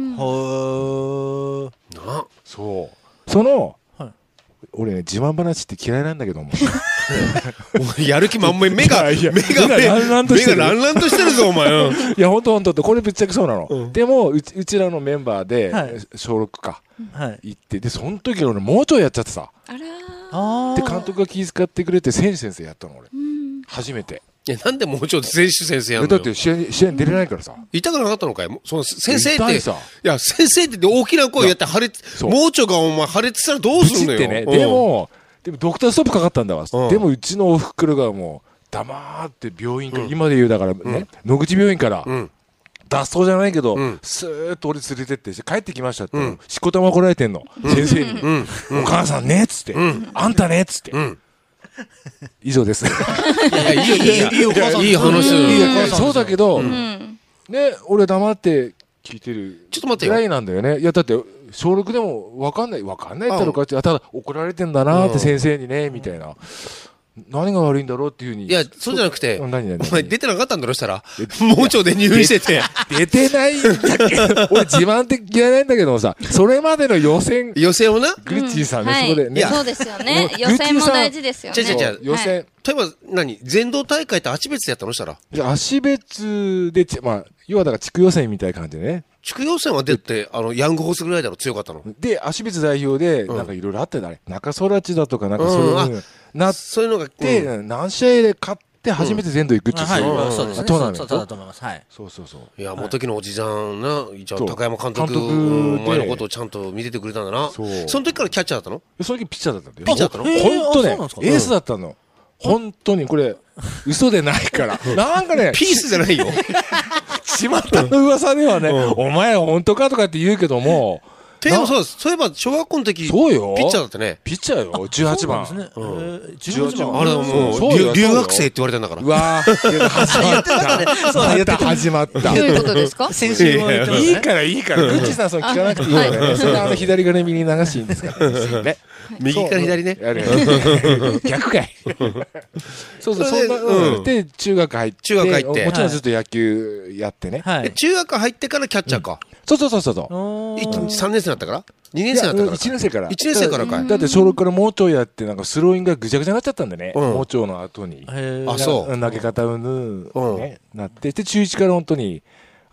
ほー。 そうその俺ね自慢話って嫌いなんだけどもやる気満々目が目がランランとしてるランランとしてるぞお前。 いや本当本当これぶっちゃけそうなの。でもうちらのメンバーで小ろくか行ってでその時俺盲腸やっちゃってさ。で監督が気遣ってくれて選手先生やったの俺初めて。 いやなんでもうちょっと選手先生やんのよ。 だって試合試合に出れないからさ。 痛くなかったのかい。その先生っていや先生って大きな声やって破裂盲腸がお前破裂したらどうすんのよ。 ねでもでもドクターストップかかったんだわ。でもうちのおふくろがもう黙って病院から今で言うだからね野口病院から脱走じゃないけどスーッと俺連れてって帰ってきましたってしこたま来られてんの先生にお母さんねっつってあんたねっつって以上です。いやいいよいいよいい話。 そうだけどね俺黙って聞いてるちょっと待ってよぐらいなんだよね。いやだって小ろくでも分かんない分かんないったのかってただ怒られてんだなって先生にねみたいな何が悪いんだろうっていうふうに。 いやそうじゃなくてお前出てなかったんだろしたら盲腸で入院してて出てないんだけど俺自慢って嫌いなんだけどもさそれまでの予選予選をなグッチーさんねそこでねそうですよね予選も大事ですよね。 じゃじゃ予選例えば何全道大会って芦別でやったのしたら芦別でまあ要はだから地区予選みたいな感じでね。 地区予選は出てあのヤングホースぐらいだろ強かったので芦別代表でなんかいろいろあったよね中空知だとかなんかそういうなそういうのがで何試合で勝って初めて全土行くっていうそうですね。 トーナメントそうだと思います。はい。 そうそうそう。 いやもう時のおじさんなじゃあ高山監督お前のことをちゃんと見ててくれたんだな。その時からキャッチャーだったの？ その時ピッチャーだったんだよ。 ピッチャーだったの？ 本当ねエースだったの。本当にこれ嘘でないからなんかねピースじゃないよ。 巷の噂ではねお前本当かとかって言うけどもでもそうです。そういえば小学校の時そうよピッチャーだったね。 ピッチャーよじゅうはちばん。 じゅうはちばん。 あれもう留学生って言われたんだから。 うわー始まった。 どういうことですか？ 先週も言ってましたね。 いいからいいからグッチさんその聞かなくていいよね。それあの左側に右に流していいんですからね。 右から左ね。 逆かい。そうそうそんなで中学入って中学入ってもちろんずっと野球やってね。 中学入ってからキャッチャーか。 そうそうそうそうさんねん生だったからにねん生だったからいちねん生からいちねん生からかい。 だって小ろくから盲腸やってなんかスローインがぐちゃぐちゃになっちゃったんでね盲腸の後にあそう投げ方うぬなってで中いちから本当に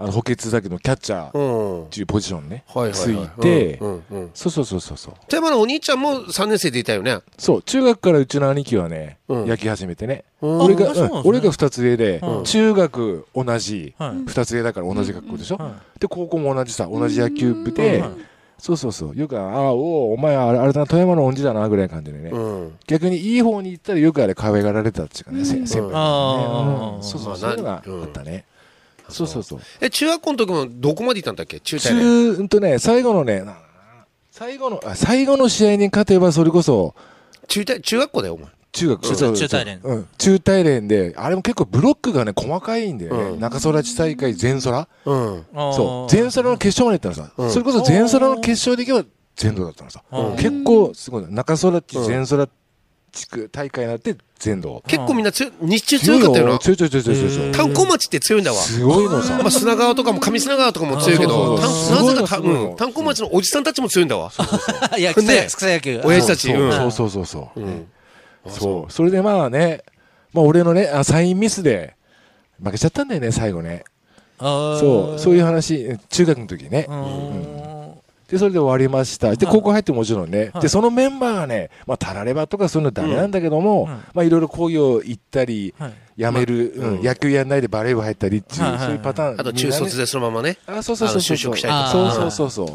あの補欠だけどキャッチャーっていうポジションね、ついて、そうそうそうそうそう。 富山のお兄ちゃんもさんねん生でいたよね。 そう、中学からうちの兄貴はね、野球始めてね。俺が、俺がふたつ上で、中学同じ、ふたつ上だから同じ学校でしょ。で、高校も同じさ、同じ野球部で、そうそうそう。よく、ああ、おお前あれだな、富山の恩師だな、ぐらいな感じでね。逆にいい方に行ったらよくあれ可愛がられたっていうかね、先輩にね。そうそう、そういうのがあったね。そうそうそう。 え、中学校の時もどこまで行ったんだっけ？中大連。中、うんとね、最後のね、最後の、最後の試合に勝てばそれこそ。 中大、中学校だよ、お前。 中学、 中大連。 うん。中大連で、あれも結構ブロックがね、細かいんだよね。中空地大会全空。うん。そう。全空の決勝まで行ったのさ。それこそ全空の決勝で行けば全土だったのさ。結構、すごい。中空地全空地区大会になって全土。 結構みんな強い、日中強かったよな。 強い強い強い強い強い。 炭鉱町って強いんだわ。 すごいのさ。 まあ砂川とかも上砂川とかも強いけど、なぜか炭鉱町のおじさんたちも強いんだわ。 いや、草野球。 親父たち。 そうそうそうそう。そう。それでまあね、まあ俺のね、サインミスで負けちゃったんだよね、最後ね。そう、そういう話、中学の時ね。で、それで終わりました。で、高校入ってもちろんね。で、そのメンバーがね、まあ、タラレバとかそういうのダメなんだけども、まあ、いろいろ工業行ったり、辞める、野球やんないでバレー部入ったりっていう、そういうパターン。 あと中卒でそのままね。 あ、そうそうそう。 就職したりとか。 そうそうそうそう。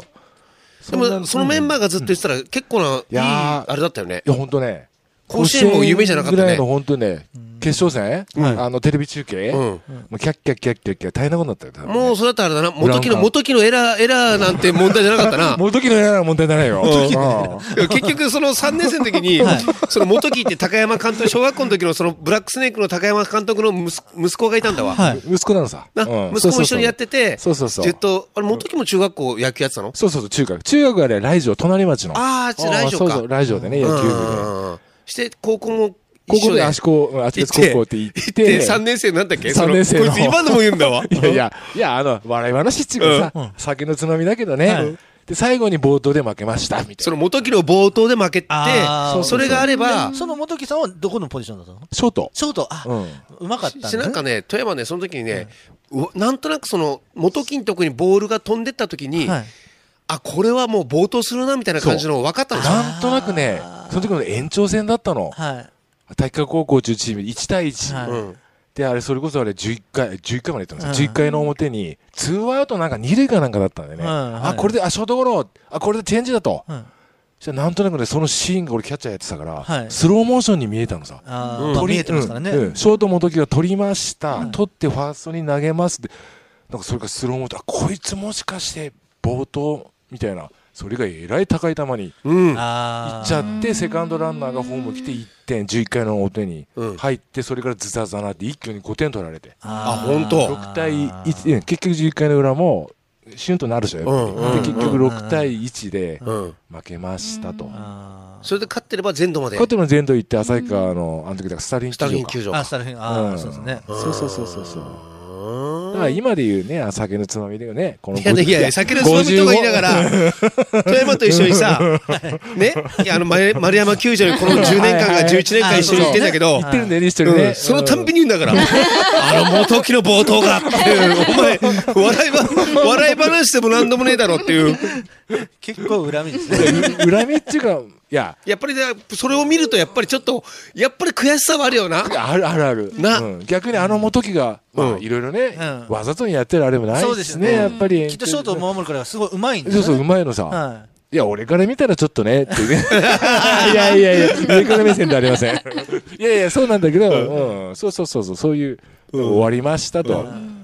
でも、そのメンバーがずっと言ってたら結構な、いい、あれだったよね。 いや、ほんとね。 甲子園も夢じゃなかったね。 ぐらいの本当ね、決勝戦、あのテレビ中継、もうキャッキャッキャッキャッキャ大変なことになったよ。 もうそれだったらあれだな、元木の元木のエラーエラーなんて問題じゃなかったな。 元木のエラーは問題じゃないよ。 結局そのさんねん生の時にその元木って高山監督、小学校の時のそのブラックスネークの高山監督の息子がいたんだわ。 息子なのさ。 息子も一緒にやってて、 そうそうそう。 ずっとあれ元木も中学校野球やってたの？ そうそうそう、中学。中学はね来条隣町の。 ああ、来条か。 そうそう、来条でね野球部で。 して高校も高校で足高、足別高校って言って。 さんねん生なんだっけ？ さんねん生の。 こいつ今でも言うんだわ。 いやいや、いや、あの、笑い話っていうかさ、酒のつまみだけどね。で、最後に冒頭で負けました、みたいな。 その元木の冒頭で負けて、それがあれば。 その元木さんはどこのポジションだったの？ ショート。 ショート、あ、うまかったね。 なんかね、富山ね、その時にね、なんとなくその、元木のとこにボールが飛んでった時に、あ、これはもう暴投するな、みたいな感じの分かったの。 なんとなくね、その時の延長戦だったの。はい。体育会高校中チームいち対いち、はい、であれそれこそあれじゅういっかいじゅういっかいまで行ったんですよ、うん、じゅういっかいの表にツーアウトなんかに塁かなんかだったんでね、うん、あこれであショートゴロあこれでチェンジだと、うん、じゃなんとなくねそのシーンが俺キャッチャーやってたから、はい、スローモーションに見えたのさ、 うん、見えてますからね、 うん、ショート元木が取りました、うん、取ってファーストに投げますでなんかそれがスローモーションあこいつもしかして暴投みたいなそれがえらい高い球に行っちゃって、セカンドランナーがホーム来ていってん、じゅういっかいの表に入って、それからズタズタなって一挙にごてん取られて。 あ、本当。 ろく対いち、結局じゅういっかいの裏も、シュンとなるでしょ、やっぱり。で、結局ろく対いちで負けましたと。 それで勝ってれば全土まで。 勝ってれば全土行って、旭川の、あの時だスタリン球場か。 あ、スタリン、あ、そうですね。 そうそうそうそう。だから今で言うね、酒のつまみだよね。このいやいや、酒のつまみとか言いながら、富山と一緒にさ、ね、いやあの丸山球場にこのじゅうねんかんがじゅういちねんかん一緒に行ってんだけど、 行ってるんだよね、一人ね。 そのたんびに言うんだから、あの元木の冒頭がっていう、お前、笑いば、笑い話でもなんでもねえだろっていう。 結構恨みですね。 恨みっていうか、いや、 やっぱりそれを見るとやっぱりちょっとやっぱり悔しさはあるよな。 あるあるある。な、うん、逆にあの元木がまあいろいろね、うん、わざとにやってるあれもないですね。やっぱりきっとショートを守るからすごいうまいんだよね。そうそううまいのさ。はい、いや俺から見たらちょっとねっていうね。いやいやいや上から目線ではありません。いやいやそうなんだけど、うん、そうそうそうそうそういう、うん、終わりましたと。うん、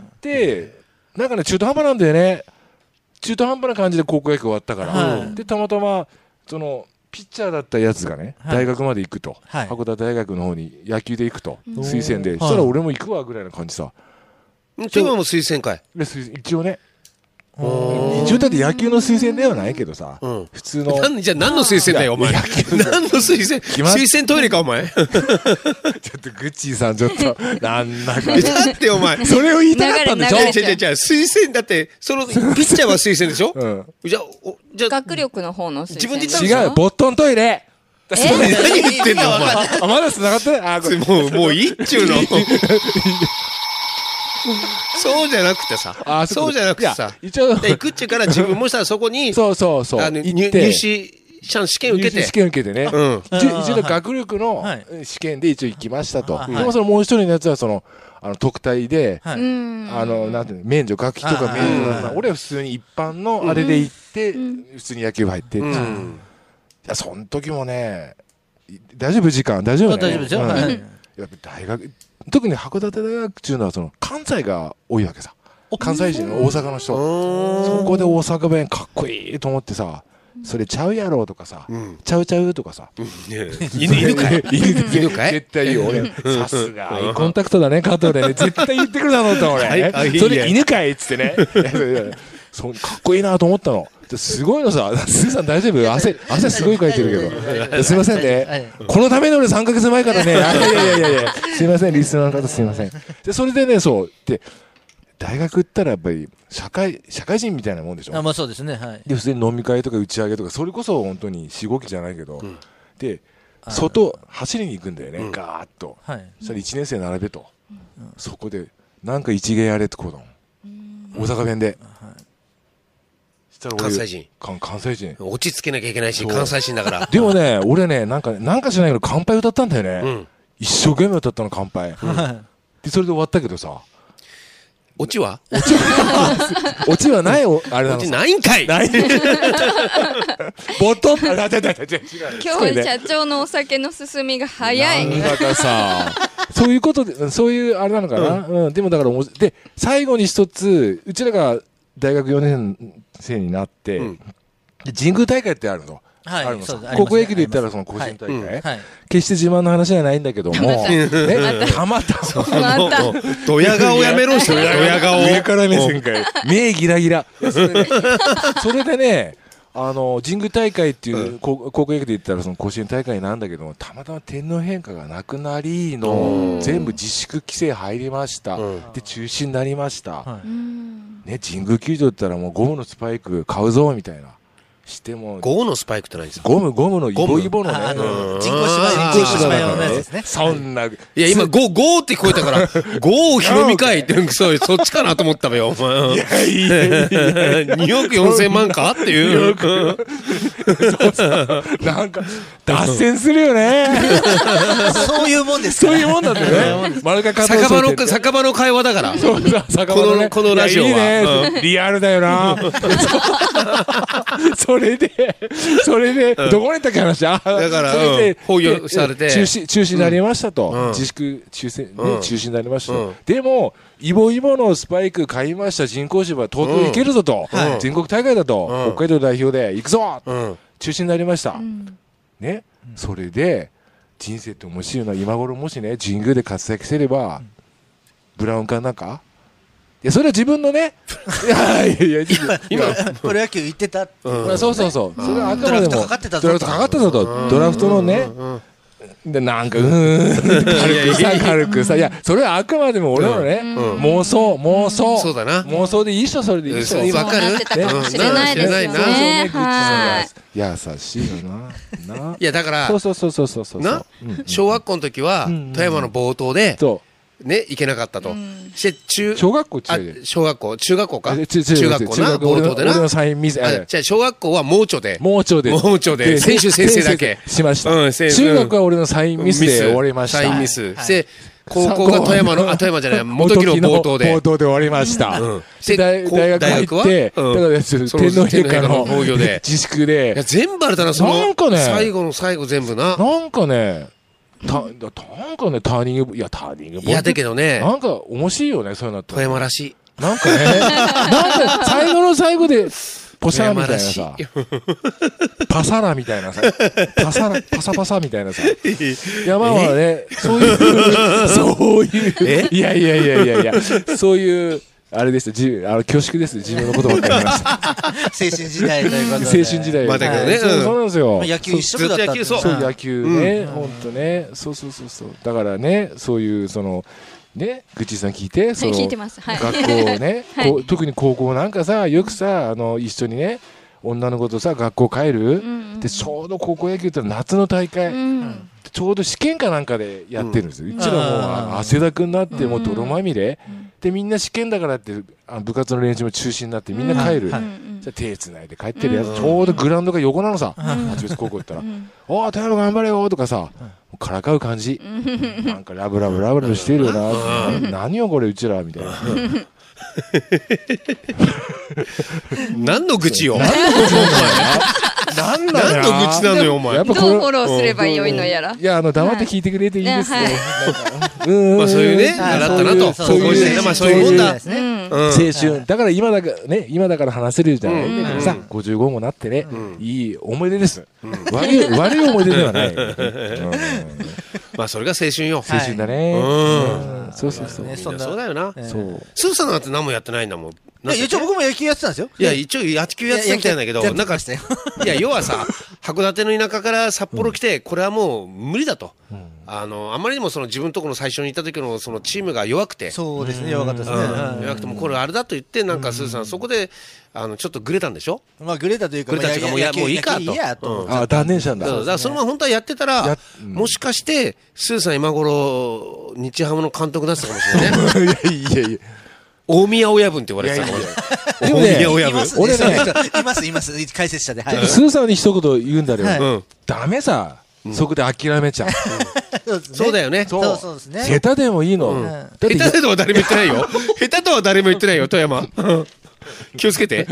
でなんかね中途半端なんだよね。中途半端な感じで高校野球終わったから。うん、でたまたまそのピッチャーだったやつがね、はい、大学まで行くと、はい、函館大学の方に野球で行くと、推薦で、そしたら俺も行くわぐらいな感じさ。 今も推薦かい？ 一応ね。一応だって野球の推薦ではないけどさ、うん、普通の。 じゃあ何の推薦だよ、お前。何の推薦推薦トイレか、お前。ちょっとグッチーさん、ちょっと、なんだか。だってお前。 それを言いたかったんでしょ？ 違う違う違う、推薦だって、その、ピッチャーは推薦でしょ？うん。じゃあ、 じゃあ。学力の方の推薦。 自分で言ったんですか？違う、ボットントイレ。 何言ってんのお前。 あ、まだ繋がってない？あ、 もう、もういいっちゅうの。 そうじゃなくてさ、 あそうじゃなくてさ、 一応行くっちゅうから自分もしたらそこに、 そうそうそう、 あの入入試試験受けて、 試験受けてね、 うん、 一応一応学力の試験で一応行きましたと。でもそのもう一人のやつはそのあの特待で、あのなんていうの免除学費とか免除だった。俺は普通に一般のあれで行って普通に野球部入ってって。いやその時もね、大丈夫時間大丈夫ね。 大丈夫ですよ。 やっぱ大学特に函館大学っていうのはその関西が多いわけさ。関西人の大阪の人。そこで大阪弁かっこいいと思ってさ。それちゃうやろとかさ、ちゃうちゃうとかさ、 犬犬かい犬かい絶対言う俺、さすがアイコンタクトだね加藤でね、絶対言ってくるだろうと俺、それ犬かいっつってね、そうかっこいいなと思ったの。すごいのさ、すずさん大丈夫？汗汗すごいかいてるけど、すいませんね。このための俺さんかげつまえからね、いやいやいやいや、すいませんリスナーの方すいません。でそれでねそうで。大学行ったらやっぱり社会社会人みたいなもんでしょ。 あ、まあそうですね。はい。 で普通に飲み会とか打ち上げとかそれこそ本当にしごきじゃないけど、うん、で外走りに行くんだよね、うん、ガーッと。はい。そしたらいちねん生並べと、うん、そこでなんか一芸やれってこうだもん。大阪弁で。はい。 したら俺関西人。 関関西人。 落ち着けなきゃいけないし関西人だから。 でもね俺ねなんかなんかしないけど乾杯歌ったんだよね。うん、一生懸命歌ったの乾杯。うん、でそれで終わったけどさ。 オチはオチはないおあれなの。 オチないんかい。ない。 ボトン。 今日社長のお酒の進みが早い。 なんかさ、そういうことでそういうあれなのかな。うん。でもだからで最後に一つうちらが大学よねん生になって神宮大会ってあるの。あるのさ。高校野球で言ったらその甲子園大会。決して自慢の話じゃないんだけども、たまたまドヤ顔やめろし、ドヤ顔上から目線かい、目ギラギラ。それでね、あの神宮大会っていう高校野球で言ったらその甲子園大会なんだけども、たまたま天皇陛下がなくなりの全部自粛規制入りました。で中止になりました。ね、神宮球場だったらもうゴムのスパイク買うぞみたいな。してもゴムのスパイクって何ですか？ ゴムゴムのイボイボのね、 人工芝居のやつですね。 そんな、いや今ゴゴーって聞こえたからゴーひろみかいってそうそっちかなと思ったべよ。お前。いやいやいやにおくよんせんまんかっていう。 なんか脱線するよね。 そういうもんですか。 そういうもんだってね。 酒場の酒場の会話だから。このこのラジオはリアルだよな。それで、それで、どこに行ったっけ話、あ、 だから、放棄されて、 中止、中止になりましたと、自粛、中止、ね、中止になりましたと。でも、イボイボのスパイク買いました、人工芝、東京行けるぞと、全国大会だと、北海道代表で行くぞ、中止になりました。ね、それで、人生って面白いのは、今頃もしね、神宮で活躍すれば、ブラウン管なんかいやそれは自分のね、いやいや今プロ野球行ってたって、 そうそうそう、それはあくまでもドラフトかかってたぞ、ドラフトかかってたと、ドラフトのね、でなんかうーん軽くさ軽くさ、いやそれはあくまでも俺のね妄想妄想そうだな、 妄想でいい人それでいい人、 わかる？ 知れないですね。 優しいよな。 いやだからそうそうそうそうそうそうな、小学校の時は富山の冒頭で。ね、行けなかったと。して中小学校中小学校中学校か中学校な冒頭でな。俺のサインミス。 じゃあ小学校は盲腸で盲腸で盲腸で選手先生だけしました。中学は俺のサインミスで終わりました。 サインミス。で高校が富山のあ富山じゃない元木の冒頭で冒頭で終わりました。で大学入ってだから天皇陛下の自粛で。 いや全部あれだなその最後の最後全部な。 なんかね。たなんかねターニングいやターニングいやだけどねなんか面白いよねそういうのって富山らしいなんかねなんか最後の最後でポシャーみたいなさパサラみたいなさパサラパサパサみたいなさ山はねそういうそういういやいやいやいやいやそういうあれですよ、あの恐縮です、自分のことばっかり言いました。 青春時代ということで。 青春時代。 まあだけどね、 そうなんですよ。 野球一緒だったんです。 そう野球ね、本当ね、そうそうそうそう。だからね、そういうそのね、ぐちさん聞いて、その学校ね、特に高校なんかさ、よくさ、あの一緒にね、女の子とさ学校帰る。でちょうど高校野球って夏の大会。ちょうど試験かなんかでやってるんですよ。うちらもう汗だくになってもう泥まみれ。 でみんな試験だからってあの部活の練習も中止になってみんな帰る、じゃあ手つないで帰ってるやつ、ちょうどグラウンドが横なのさ、八別高校行ったら「おー富山頑張れよ」とかさからかう感じ、なんかラブラブラブラブしてるよな、何よこれうちらみたいな。 何の愚痴よ。 何の愚痴なんだよ。 何の愚痴なのよお前。 どうフォローすればよいのやら。 いやあの黙って聞いてくれていいですね。 まあそういうね習ったなと。 そういうまあそういうもんだ。 青春だから今だからね今だから話せるじゃない。さごじゅうごもなってねいい思い出です。悪い悪い思い出ではない。 まあそれが青春よ。 青春だね。そうそうそう。 そうだよな。 そう。 スーさんなんて何もやってないんだもん。 一応僕も野球やってたんですよ。 いや一応野球やってたみたいだけど、なんかいや要はさ函館の田舎から札幌来てこれはもう無理だと。あのあまりにもその自分のところの最初に行った時のそのチームが弱くて、 そうですね弱かったですね。 弱くてもこれあれだと言ってなんかスーさんそこであのちょっとグレたんでしょ。 まあグレたというかグレたというかもういやもういいかと。 あ断念したんだ。 だからそのまま本当はやってたらもしかしてスーさん今頃日ハムの監督になってたかもしれないね。 いやいや。 大宮親分って言われてたかもしれない。大宮親分。 俺ねいますいます解説者で。 スーさんに一言言うんだよ。ダメさ。そこで諦めちゃう。 そうだよね。 そうそうですね。 下手でもいいの。 下手では誰も言ってないよ。下手とは誰も言ってないよ富山。気をつけて。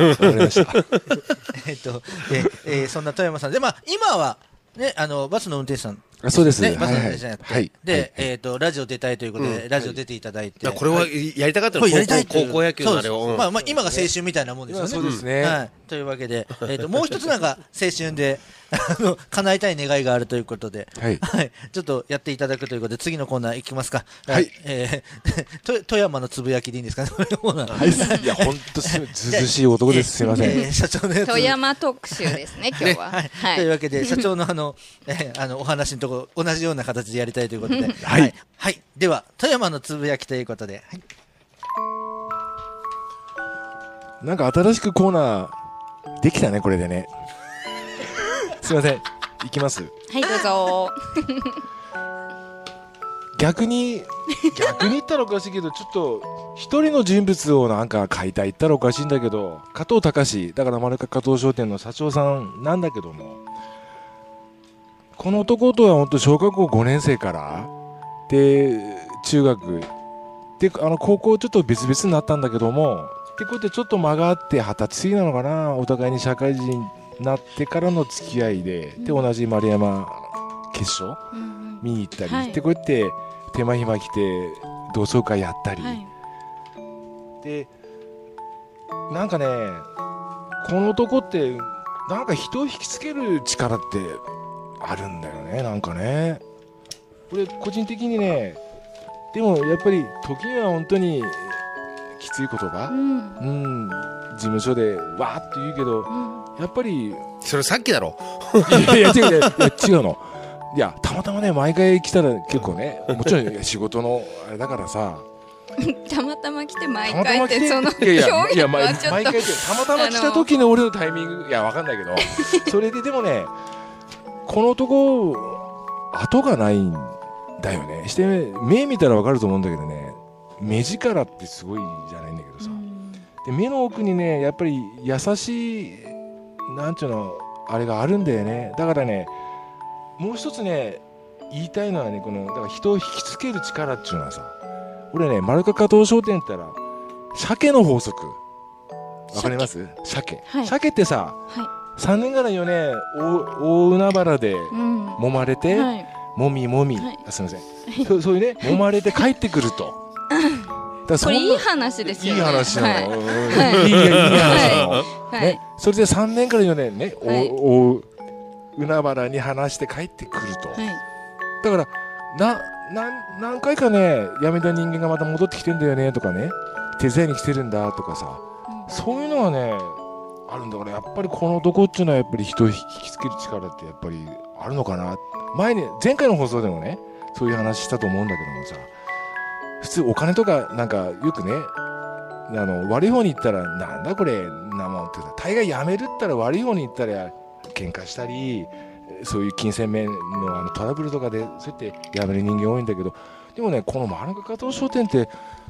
えっとえそんな富山さんでまあ今はねあのバスの運転手さん。 そうですね。バスの運転手さんやってでえっとラジオ出たいということでラジオ出ていただいて。 これはやりたかったの。高校野球のあれを。 まあまあ今が青春みたいなもんですよね。 そうですね。 はい。というわけでえっともう一つなんか青春で。あの叶えたい願いがあるということで、 はい、 はい、ちょっとやっていただくということで次のコーナーいきますか。 はい、 えー、富山のつぶやきでいいんですかね。 はい、いや本当ずずしい男です。すみません。 えー、社長のやつ。 富山特集ですね今日は。 はいはい、というわけで社長のあの、えー、あのお話のところ同じような形でやりたいということで、 はい、 はい、はい、では富山のつぶやきということで、はい、 なんか新しくコーナーできたねこれでね。すいません、いきます。 はいどうぞ。 逆に逆に言ったらおかしいけどちょっと一人の人物をなんか解体言ったらおかしいんだけど加藤隆だから丸か加藤商店の社長さんなんだけどもこの男とは本当小学校ごねん生からで中学であの高校ちょっと別々になったんだけどもってことでちょっと間があって二十歳過ぎなのかなお互いに社会人なってからの付き合いで、うん、で同じ丸山決勝、うん、見に行ったり、はい、でこうやって手間暇来て同窓会やったり、はい、でなんかねこの男ってなんか人を引きつける力ってあるんだよねなんかねこれ個人的にねでもやっぱり時には本当にきつい言葉、うんうん、事務所でわーっと言うけど、うんやっぱりそれさっきだろ。 いやいや違ういや違うの。いやたまたまね毎回来たら結構ねもちろん仕事のあれだからさ。 たまたま来て毎回ってそのいやいやいや毎回ってたまたま来た時の俺のタイミングいやわかんないけどそれででもねこの男後がないんだよね。して目見たらわかると思うんだけどね目力ってすごいじゃないんだけどさ。で目の奥にねやっぱり優しいなんちゅうのあれがあるんだよね。だからねもう一つね言いたいのはねこのだから人を引きつける力っていうのはさ俺ね丸か加藤商店って言ったら鮭の法則わかります？鮭、はい、鮭ってさ、はい、さんねんからよねん大海原で揉まれて、うんはい、もみもみ、はい、あすみませんそ, そういうね揉まれて帰ってくるとこれいい話ですよね。 いい話なの。はい、いいいい話なの。はい、ね、それでさんねんからよねんね、はい、おお海原に話して帰ってくると。はい、だからなな何回かね辞めた人間がまた戻ってきてんだよねとかね、手伝いに来てるんだとかさ、うん、そういうのはねあるんだからやっぱりこの男っていうのはやっぱり人を引きつける力ってやっぱりあるのかな。前に前回の放送でもねそういう話したと思うんだけどもさ。普通お金とかなんかよくねあの悪い方に行ったらなんだこれなもんって大概やめるったら悪い方に行ったら喧嘩したりそういう金銭面のあのトラブルとかでそうやってやめる人間多いんだけどでもねこの丸か加藤商店って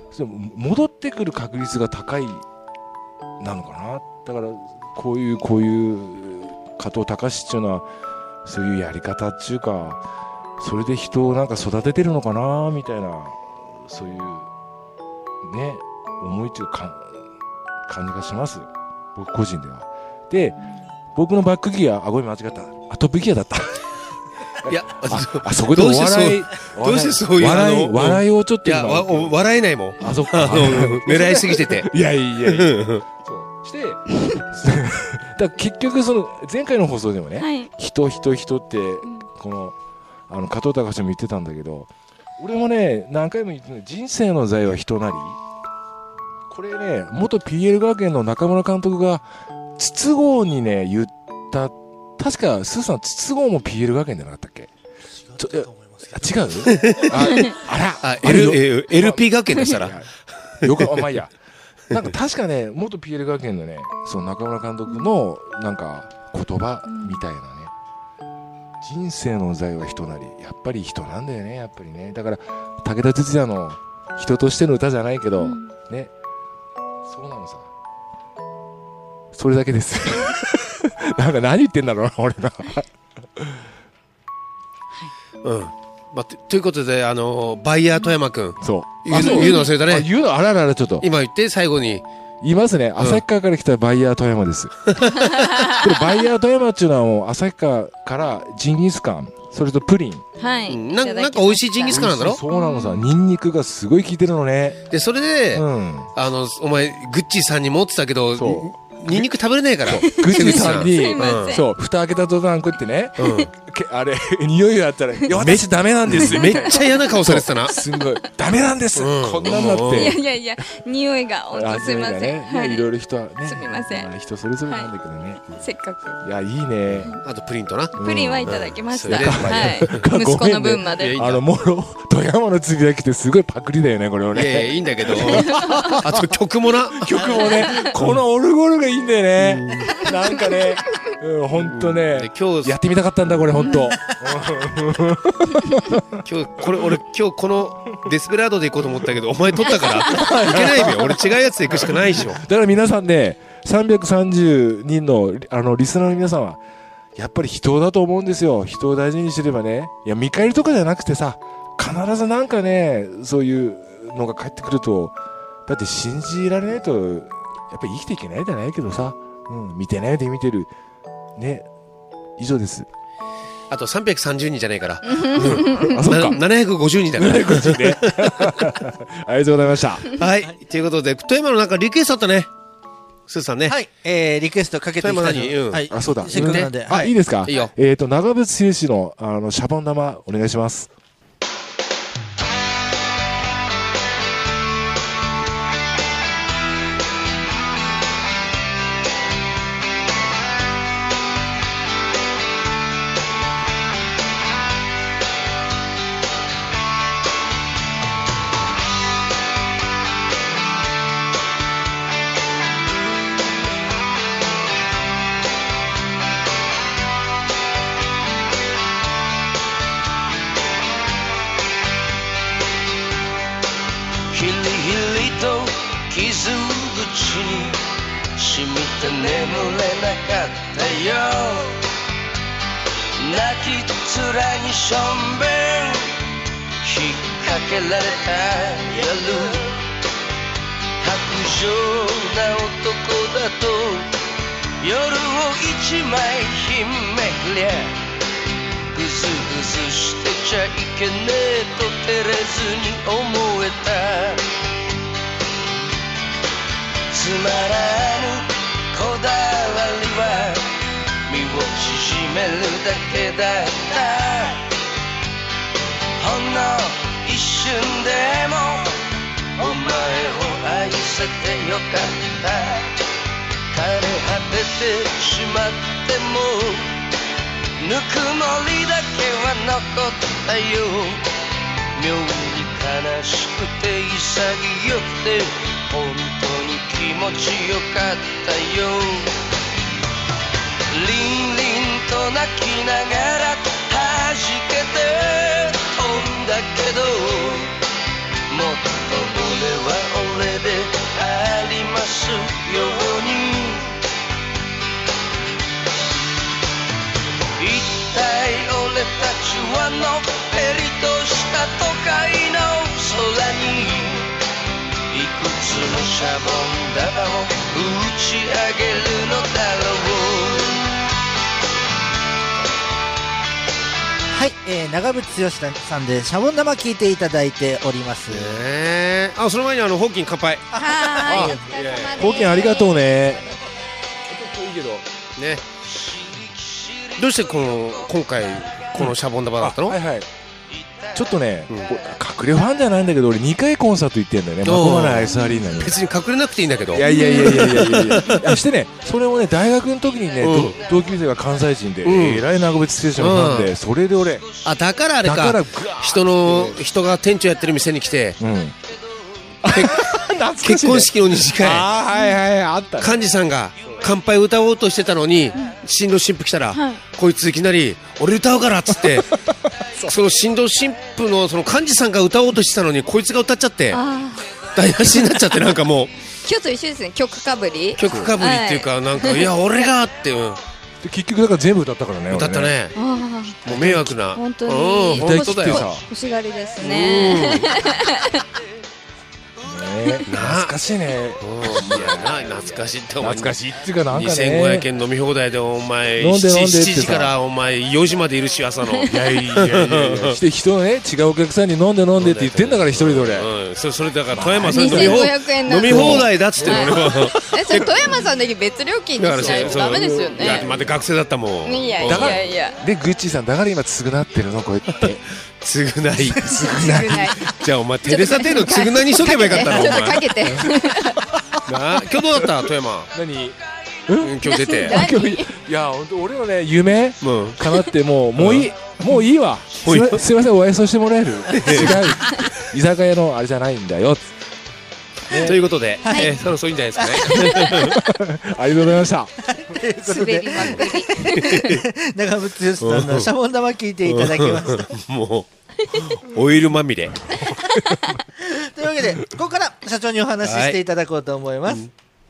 戻ってくる確率が高いなのかな。だからこういうこういう加藤隆っていうのはそういうやり方っていうか、それで人をなんか育ててるのかなみたいな、そういうね思いっていうか感じがします、僕個人では。で、僕のバックギア、あ、ごめん間違った、あ、トップギアだった。 いや、 あ、あそこでお笑い、 どうしてそういう笑い、笑いをちょっといや、笑えないもん。 あ、そっか。 狙いすぎてて。 いやいやいや。そうして、だから結局その前回の放送でもね、はい、人人人ってこのあの加藤隆も言ってたんだけど、俺もね何回も言ってる、人生の財は人なり。これね、元 ピーエル 学園の中村監督が筒香にね言った。確かスーさん、筒香も ピーエル 学園じゃなかったっけ？ 違うと思いますけど。 違う？あ, あら、 あ、L、エルピー 学園でしたら。 よく、まあいいや。なんか確かね、元 ピーエル 学園のね、その中村監督のなんか言葉みたいなね、人生の財は人なり、やっぱり人なんだよね、やっぱりね。だから武田鉄矢の人としての歌じゃないけど、うん、ね、そうなのさ。それだけです。なんか何言ってんだろうな、俺が。 うん。まあ、ということで、あのー、バイヤー富山くん。 そう。 言うの、言うの忘れたね。 言うの、あららら、ちょっと。 今言って、最後に。 言いますね。旭川から来たバイヤー富山です。これバイヤー富山っていうのはもう、旭川からジンギスカン、それとプリン。 はい。 な, なんか美味しいジンギスカンなんだろ。 そうなのさ。ニンニクがすごい効いてるのね。 で、それで、うん、あの、お前、グッチーさんに持ってたけど、ニンニク食べれないから。 グッチーさんに、そう、蓋開けた途端こうやってね、あれ、匂いがあったら、いや、私ダメなんです。 めっちゃ嫌な顔されてたな。 すごい。ダメなんです。こんなんなって。 いやいやいや、匂いが、本当すみません。 いろいろ人はね。 すみません。 人それぞれなんだけどね。 せっかく。 いや、いいね。 あとプリンとな。 プリンはいただきました。はい。息子の分まで。 あの、もろ、富山のつぶやきってすごいパクリだよね、これね。 いやいや、いいんだけど。あと曲もな。 曲もね、このオルゴールがいいんだよね。なんかね、うん、ほんとね、今日やってみたかったんだこれほんと。 今日これ俺今日このデスペラードで行こうと思ったけど、お前取ったからいけないべよ。俺違うやつで行くしかないでしょ。だから皆さんね、さんびゃくさんじゅうにんのあのリスナーの皆さんはやっぱり人だと思うんですよ。人を大事にすればね、いや見返りとかじゃなくてさ、必ずなんかね、そういうのが返ってくると、だって信じられないとやっぱり生きていけないじゃないけどさ。うん、見てないで見てるね。以上です。 あとさんびゃくさんじゅうにんじゃないから、 うん、あ、そっか、 ななひゃくごじゅうにんだから。ね、 ありがとうございました。 はい、ということで富山のなんかリクエストあったね、スーさんね。 はい、えー、リクエストかけていきたいと思います。はい、 あ、そうだ、 せっかくなんで、 あ、いいですか。 いいよ。 えっと長渕剛のあのシャボン玉お願いします。 ヒリヒリと傷口に染みて眠れなかったよ。泣き面にしょんべん引っ掛けられた夜、薄情な男だと夜を一枚ひめりゃ、ぐずぐずしてちゃいけねえと照れずに思えた。つまらぬこだわりは身を縮めるだけだった。ほんの一瞬でもお前を愛せてよかった。枯れ果ててしまってもぬくもりだけは残ったよ。妙に悲しくて潔くて本当に気持ちよかったよ。リンリンと泣きながら弾けて飛んだけど、もっと俺はのシャボン玉を打ち上げるのだろう。 はい、えー、長渕剛さんでシャボン玉聞いていただいております。 ね、あ、その前にあのホーキン乾杯。 はい、 ホーキンありがとうね。 ちょっといいけどね。どうしてこの今回このシャボン玉だったの？ はいはい。ちょっとね、うん、隠れファンじゃないんだけど、俺にかいコンサート行ってんだよね、まこまないアイスアリーナに。 別に隠れなくていいんだけど。 いやいやいやいやいやいやいやしてね、それをね、大学の時にね、うん、同級生が関西人で、うん、えらい長渕剛のファンで、うん、それで俺、 あ、だからあれか、だから人の人が店長やってる店に来て、うん、結婚式の二次会、 あ、はいはい、あったね、 幹事さんが乾杯歌おうとしてたのに、新郎新婦来たら、はい、こいついきなり俺歌うからっつってその新郎新婦のその幹事さんが歌おうとしてたのにこいつが歌っちゃって台無しになっちゃって、なんかもう今日と一緒ですね、曲かぶり曲かぶりっていうか、なんかいや俺がって、うん、 結局だから全部歌ったからね、 歌ったね、もう迷惑な、 本当に本当だよ、 欲しがりですね。 懐かしいね。いやな、懐かしいってお前、 懐かしいっていうか、なんかね、 にせんごひゃくえん飲み放題でお前しちじからお前よじまでいるし、朝の。いやいやいやいや、 して人ね、違うお客さんに飲んで飲んでって言ってんだから一人で俺。 うん、それだから富山さん飲み放題だっつって俺は。 え、それ富山さんだけ別料金にしないとダメですよね。 いや、まだ学生だったもん。 いやいやいや。 でグッチーさんだから今償ってるのこうやって。 償い償い。じゃあお前テレサテの償いにしとけばよかったの。 ちょっとかけて。 な、今日どうだった富山？ 何？ 今日出て。 いや本当俺のね夢かなってもうもういいもういいわ。すみませんお愛想してもらえる？違う居酒屋のあれじゃないんだよ。 ということで、そろそろいいんじゃないですかね。 ありがとうございました。 滑りまくり。 長渕剛さんのシャボン玉聞いていただきました。 もうオイルまみれ。 というわけでここから社長にお話ししていただこうと思います。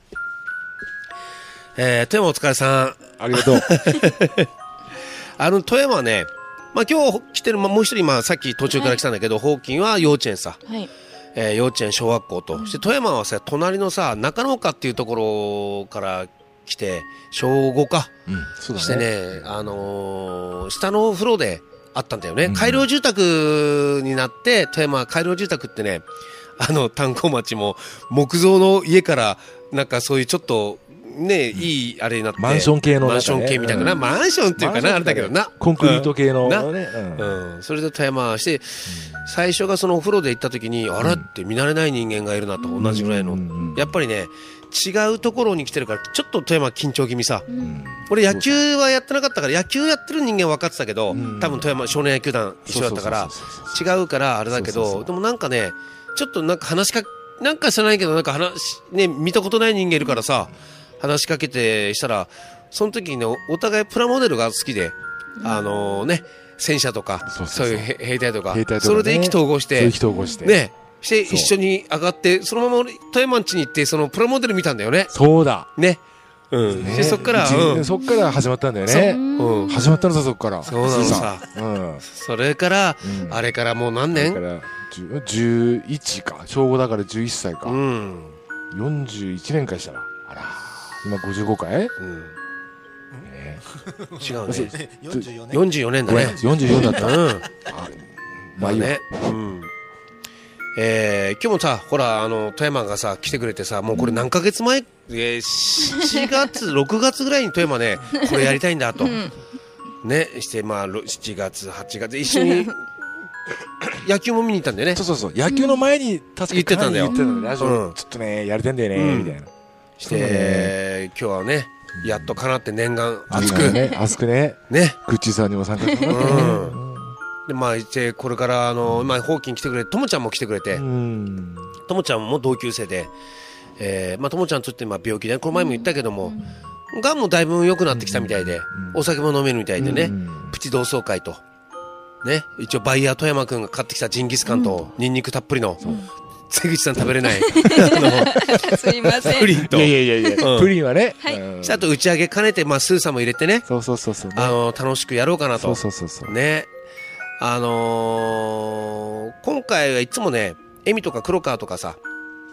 えー、富山お疲れさん。 ありがとう。 あの富山はね、まあ今日来てる、まあ、もう一人、まあさっき途中から来たんだけど、ホーキンは幼稚園さ。はい。えー、幼稚園小学校と、うん、して富山はさ隣のさ中野丘っていうところから来て小ごか、うん、そうだね、してね、あのー、下の風呂であったんだよね、うん、改良住宅になって富山改良住宅ってね、あの炭鉱町も木造の家からなんかそういうちょっとね、うん、いいあれになってマンション系の、ね、 マンション系みたいな、うん、マンションっていうかなあれだけどなコンクリート系の、 うん、ね、うんうん、それで富山して、うん、最初がそのお風呂で行った時に、うん、あれって見慣れない人間がいるなと、同じぐらいの、うん、やっぱりね違うところに来てるからちょっと富山緊張気味さ、うん、俺野球はやってなかったから野球やってる人間は分かってたけど、うん、多分富山少年野球団一緒だったから違うからあれだけど、そうそうそうそう、でもなんかねちょっとなんか話しかなんか知らないけどなんか話、ね、見たことない人間いるからさ、話しかけてしたらその時にねお互いプラモデルが好きで、うん、あのー、ね戦車とかそうそうそう、そういう兵隊とか、兵隊とかね、それで意気投合して意気投合してねして一緒に上がってそのまま富山ん家に行ってそのプラモデル見たんだよね。 そうだね、うん、でそっから、 うん、そっから始まったんだよね。うん、始まったのさそっから。 そうなのさ。うん、それから、うん、あれからもう何年？からじゅういちか、小ごだからじゅういっさいか。うん、よんじゅういちねんかしたら。あら、今ごじゅうごかい？うん。 ね、違うね。よんじゅうよねんだね。 よんじゅうよんだった。うん。 まあね。うん。えー、今日もさほらあの富山がさ来てくれてさもうこれ何ヶ月前、えー、しちがつろくがつぐらいに富山ねこれやりたいんだと、うん、ねしてまあしちがつはちがつ一緒に野球も見に行ったんだよね。 そうそうそう野球の前に確か言ってたんだよ。 言ってたんだよ、うん、ちょっとねやりたいんだよね、うん、みたいなして、ね、今日はねやっとかなって念願熱くね熱くねねグッチーさんにも参加してもらってね、うんでまあ、これからあの、まあ、ホーキン来てくれてともちゃんも来てくれてともちゃんも同級生で、えーまあ、ともちゃんにとってまあ病気でこの前も言ったけどもがんもだいぶ良くなってきたみたいでお酒も飲めるみたいでねプチ同窓会と、ね、一応バイヤー富山君が買ってきたジンギスカンとニンニクたっぷりの瀬口さん食べれないすいませんプリンといやいやいやいや、うん、プリンはね、 はい、 あと打ち上げ兼ねて、まあ、スーさんも入れてねそうそうそうそう、ね、 あの楽しくやろうかなとそうそうそうそうねあのー、今回はいつもねエミとか黒川とかさ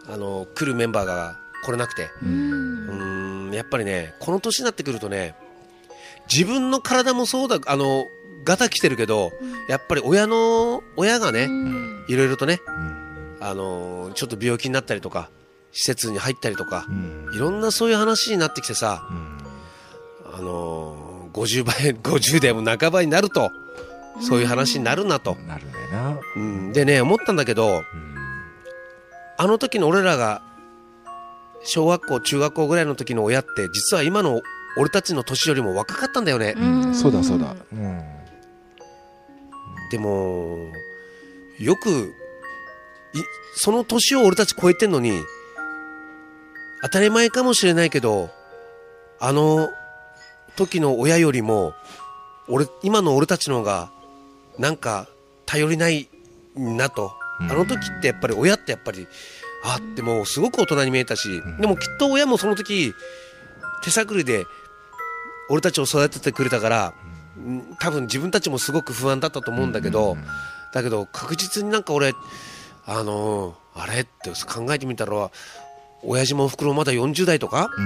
あの来るメンバーが来れなくて、うーんやっぱりねこの年になってくるとね自分の体もそうだあのガタ来てるけど、やっぱり親の親がねいろいろとね、あのちょっと病気になったりとか施設に入ったりとか、いろんなそういう話になってきてさ、あのごじゅうばいごじゅう代も半ばになるとそういう話になるなとなるねな、 うん、でね思ったんだけど、あの時の俺らが小学校中学校ぐらいの時の親って実は今の俺たちの年よりも若かったんだよね。 そうだそうだ、うん、 でもよくいその年を俺たち超えてんのに当たり前かもしれないけどあの時の親よりも俺今の俺たちの方がなんか頼りないなと、うん、あの時ってやっぱり親ってやっぱりあってもうすごく大人に見えたし、うん、でもきっと親もその時手探りで俺たちを育ててくれたから、うん、多分自分たちもすごく不安だったと思うんだけど、うんうんうん、だけど確実になんか俺あのー、あれって考えてみたら親父もおふくろまだよんじゅう代とか、うん、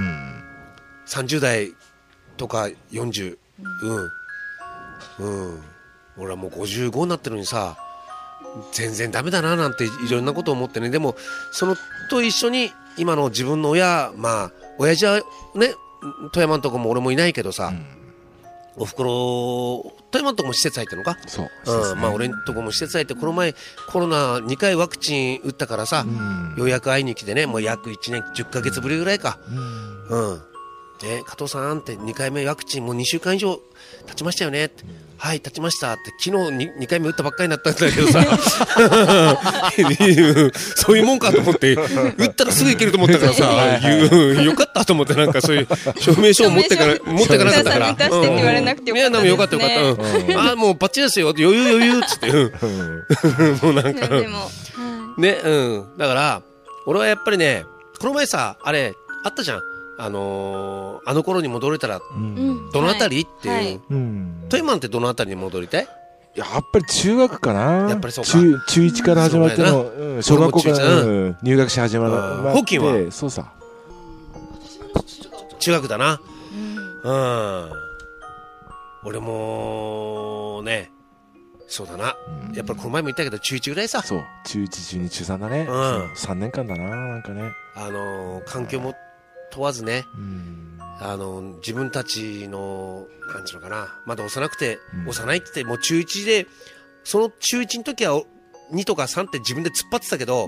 さんじゅう代とかよんじゅう、うんうん、俺はもうごじゅうごになってるのにさ全然ダメだななんていろんなことを思ってね。でもそのと一緒に今の自分の親まあ親父はね富山のとこも俺もいないけどさ、うん、おふくろ富山のとこも施設入ってるのかそう、 うん、まあ俺のとこも施設入ってこの前コロナにかいワクチン打ったからさ、うん、ようやく会いに来てねもう約いちねんじゅっかげつぶりぐらいか、うん、うんね、加藤さんってにかいめワクチンもうにしゅうかん以上経ちましたよねって、うん、はい経ちましたって昨日 2, にかいめ打ったばっかりになったんだけどさそういうもんかと思って打ったらすぐいけると思ったからさよかったと思ってなんかそういう証明書を持ってかな持ってかなかったから出してって言われなくてよかったですね、 うん、いやよかったよかった、うん、あもうバッチリですよ余裕余裕っつって、うん、もうなんかでも、ねうんだから俺はやっぱりねこの前さあれあったじゃんあのー、あの頃に戻れたら、うん、どのあたり、はい、っていう、はいうん、トイマンってどのあたりに戻りたい？ やっぱり中学かな。 やっぱりそうか。 中中いちから始まっての、うん、小学校から、うん、入学し始まる。 ホッキンはそうさ。 中学だな。うん。うん、俺もね、そうだな、うん。やっぱりこの前も言ったけど中いちぐらいさ。 そう。中いち、中に、中さんだね。うん。さんねんかんだななんかね。 あのー、環境も問わずね、うん、あの自分たちのなんていうのかなまだ幼くて、うん、幼いって言ってもう中いちでその中いちの時はにとかさんって自分で突っ張ってたけど、うん、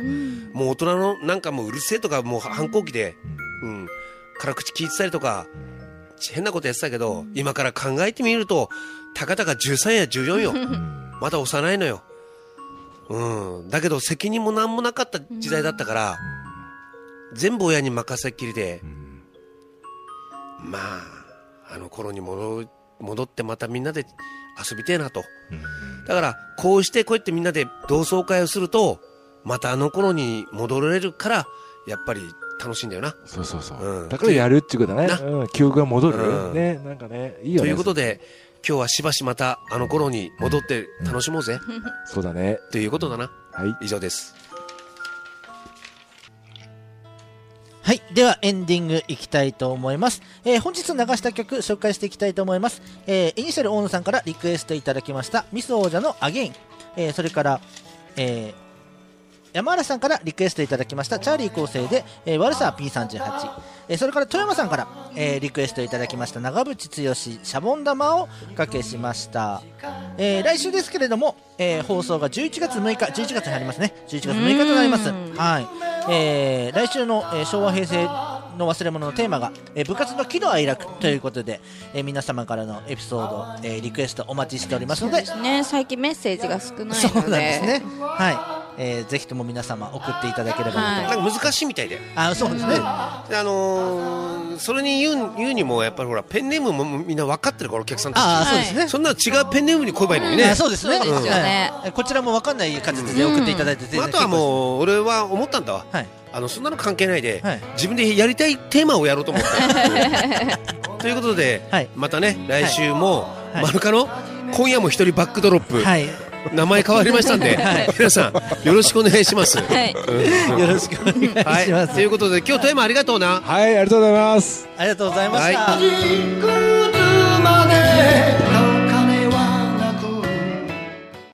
もう大人のなんかもううるせえとかもう反抗期で、うんうん、辛口聞いてたりとか、うん、変なことやってたけど、うん、今から考えてみるとたかだかじゅうさんやじゅうよんよまだ幼いのよ、うん、だけど責任もなんもなかった時代だったから、うん、全部親に任せっきりで、うん、まああの頃に戻、戻ってまたみんなで遊びてえなと、うん、だからこうしてこうやってみんなで同窓会をするとまたあの頃に戻れるからやっぱり楽しいんだよな。 そうそうそう、うん、だからやるっていうことだね、うん、記憶が戻る、うん、ねなんかねいいよね。 ということで今日はしばしまたあの頃に戻って楽しもうぜ、 うんうん、そうだねということだな。 はい、 以上です。 はい。では、エンディングいきたいと思います。えー、本日流した曲、紹介していきたいと思います。えー、イニシャル大野さんからリクエストいただきました、ミス王者のアゲイン。えー、それから、えー、山原さんからリクエストいただきました、チャーリー構成で、えー、ワルサー ピーさんじゅうはち。えー、それから、富山さんから、えー、リクエストいただきました、長渕剛、シャボン玉をおかけしました。えー、来週ですけれども、えー、放送がじゅういちがつむいか、じゅういちがつになりますね。じゅういちがつむいかとなります。はい。えー、来週の、えー、昭和平成の忘れ物のテーマが、えー、部活の喜怒哀楽ということで、えー、皆様からのエピソード、えー、リクエストお待ちしておりますので。 そうですね、最近メッセージが少ないので。 そうなんですね。はい。えー、ぜひとも皆様送っていただければ、はい、 なんか難しいみたいで。 あ、そうですね。 あのー、それに言う、言うにもやっぱりほらペンネームもみんな分かってるからお客さんたち。 あ、そうですね。 そんな違うペンネームに来ればいいのにね。 あ、そうですね。 そうですよね。 うん、こちらも分かんない形で送っていただいて、 うん、あとはもう俺は思ったんだわ。はい。あのそんなの関係ないで、はい、自分でやりたいテーマをやろうと思ったということで、はい、またね来週も、はい、マルカの今夜も一人バックドロップ、はい、 名前変わりましたんで、はい、皆さんよろしくお願いします。 はいうん、よろしくお願いします。はい、 ということで今日富山ありがとうな。 はい、ありがとうございます。 ありがとうございました。 はい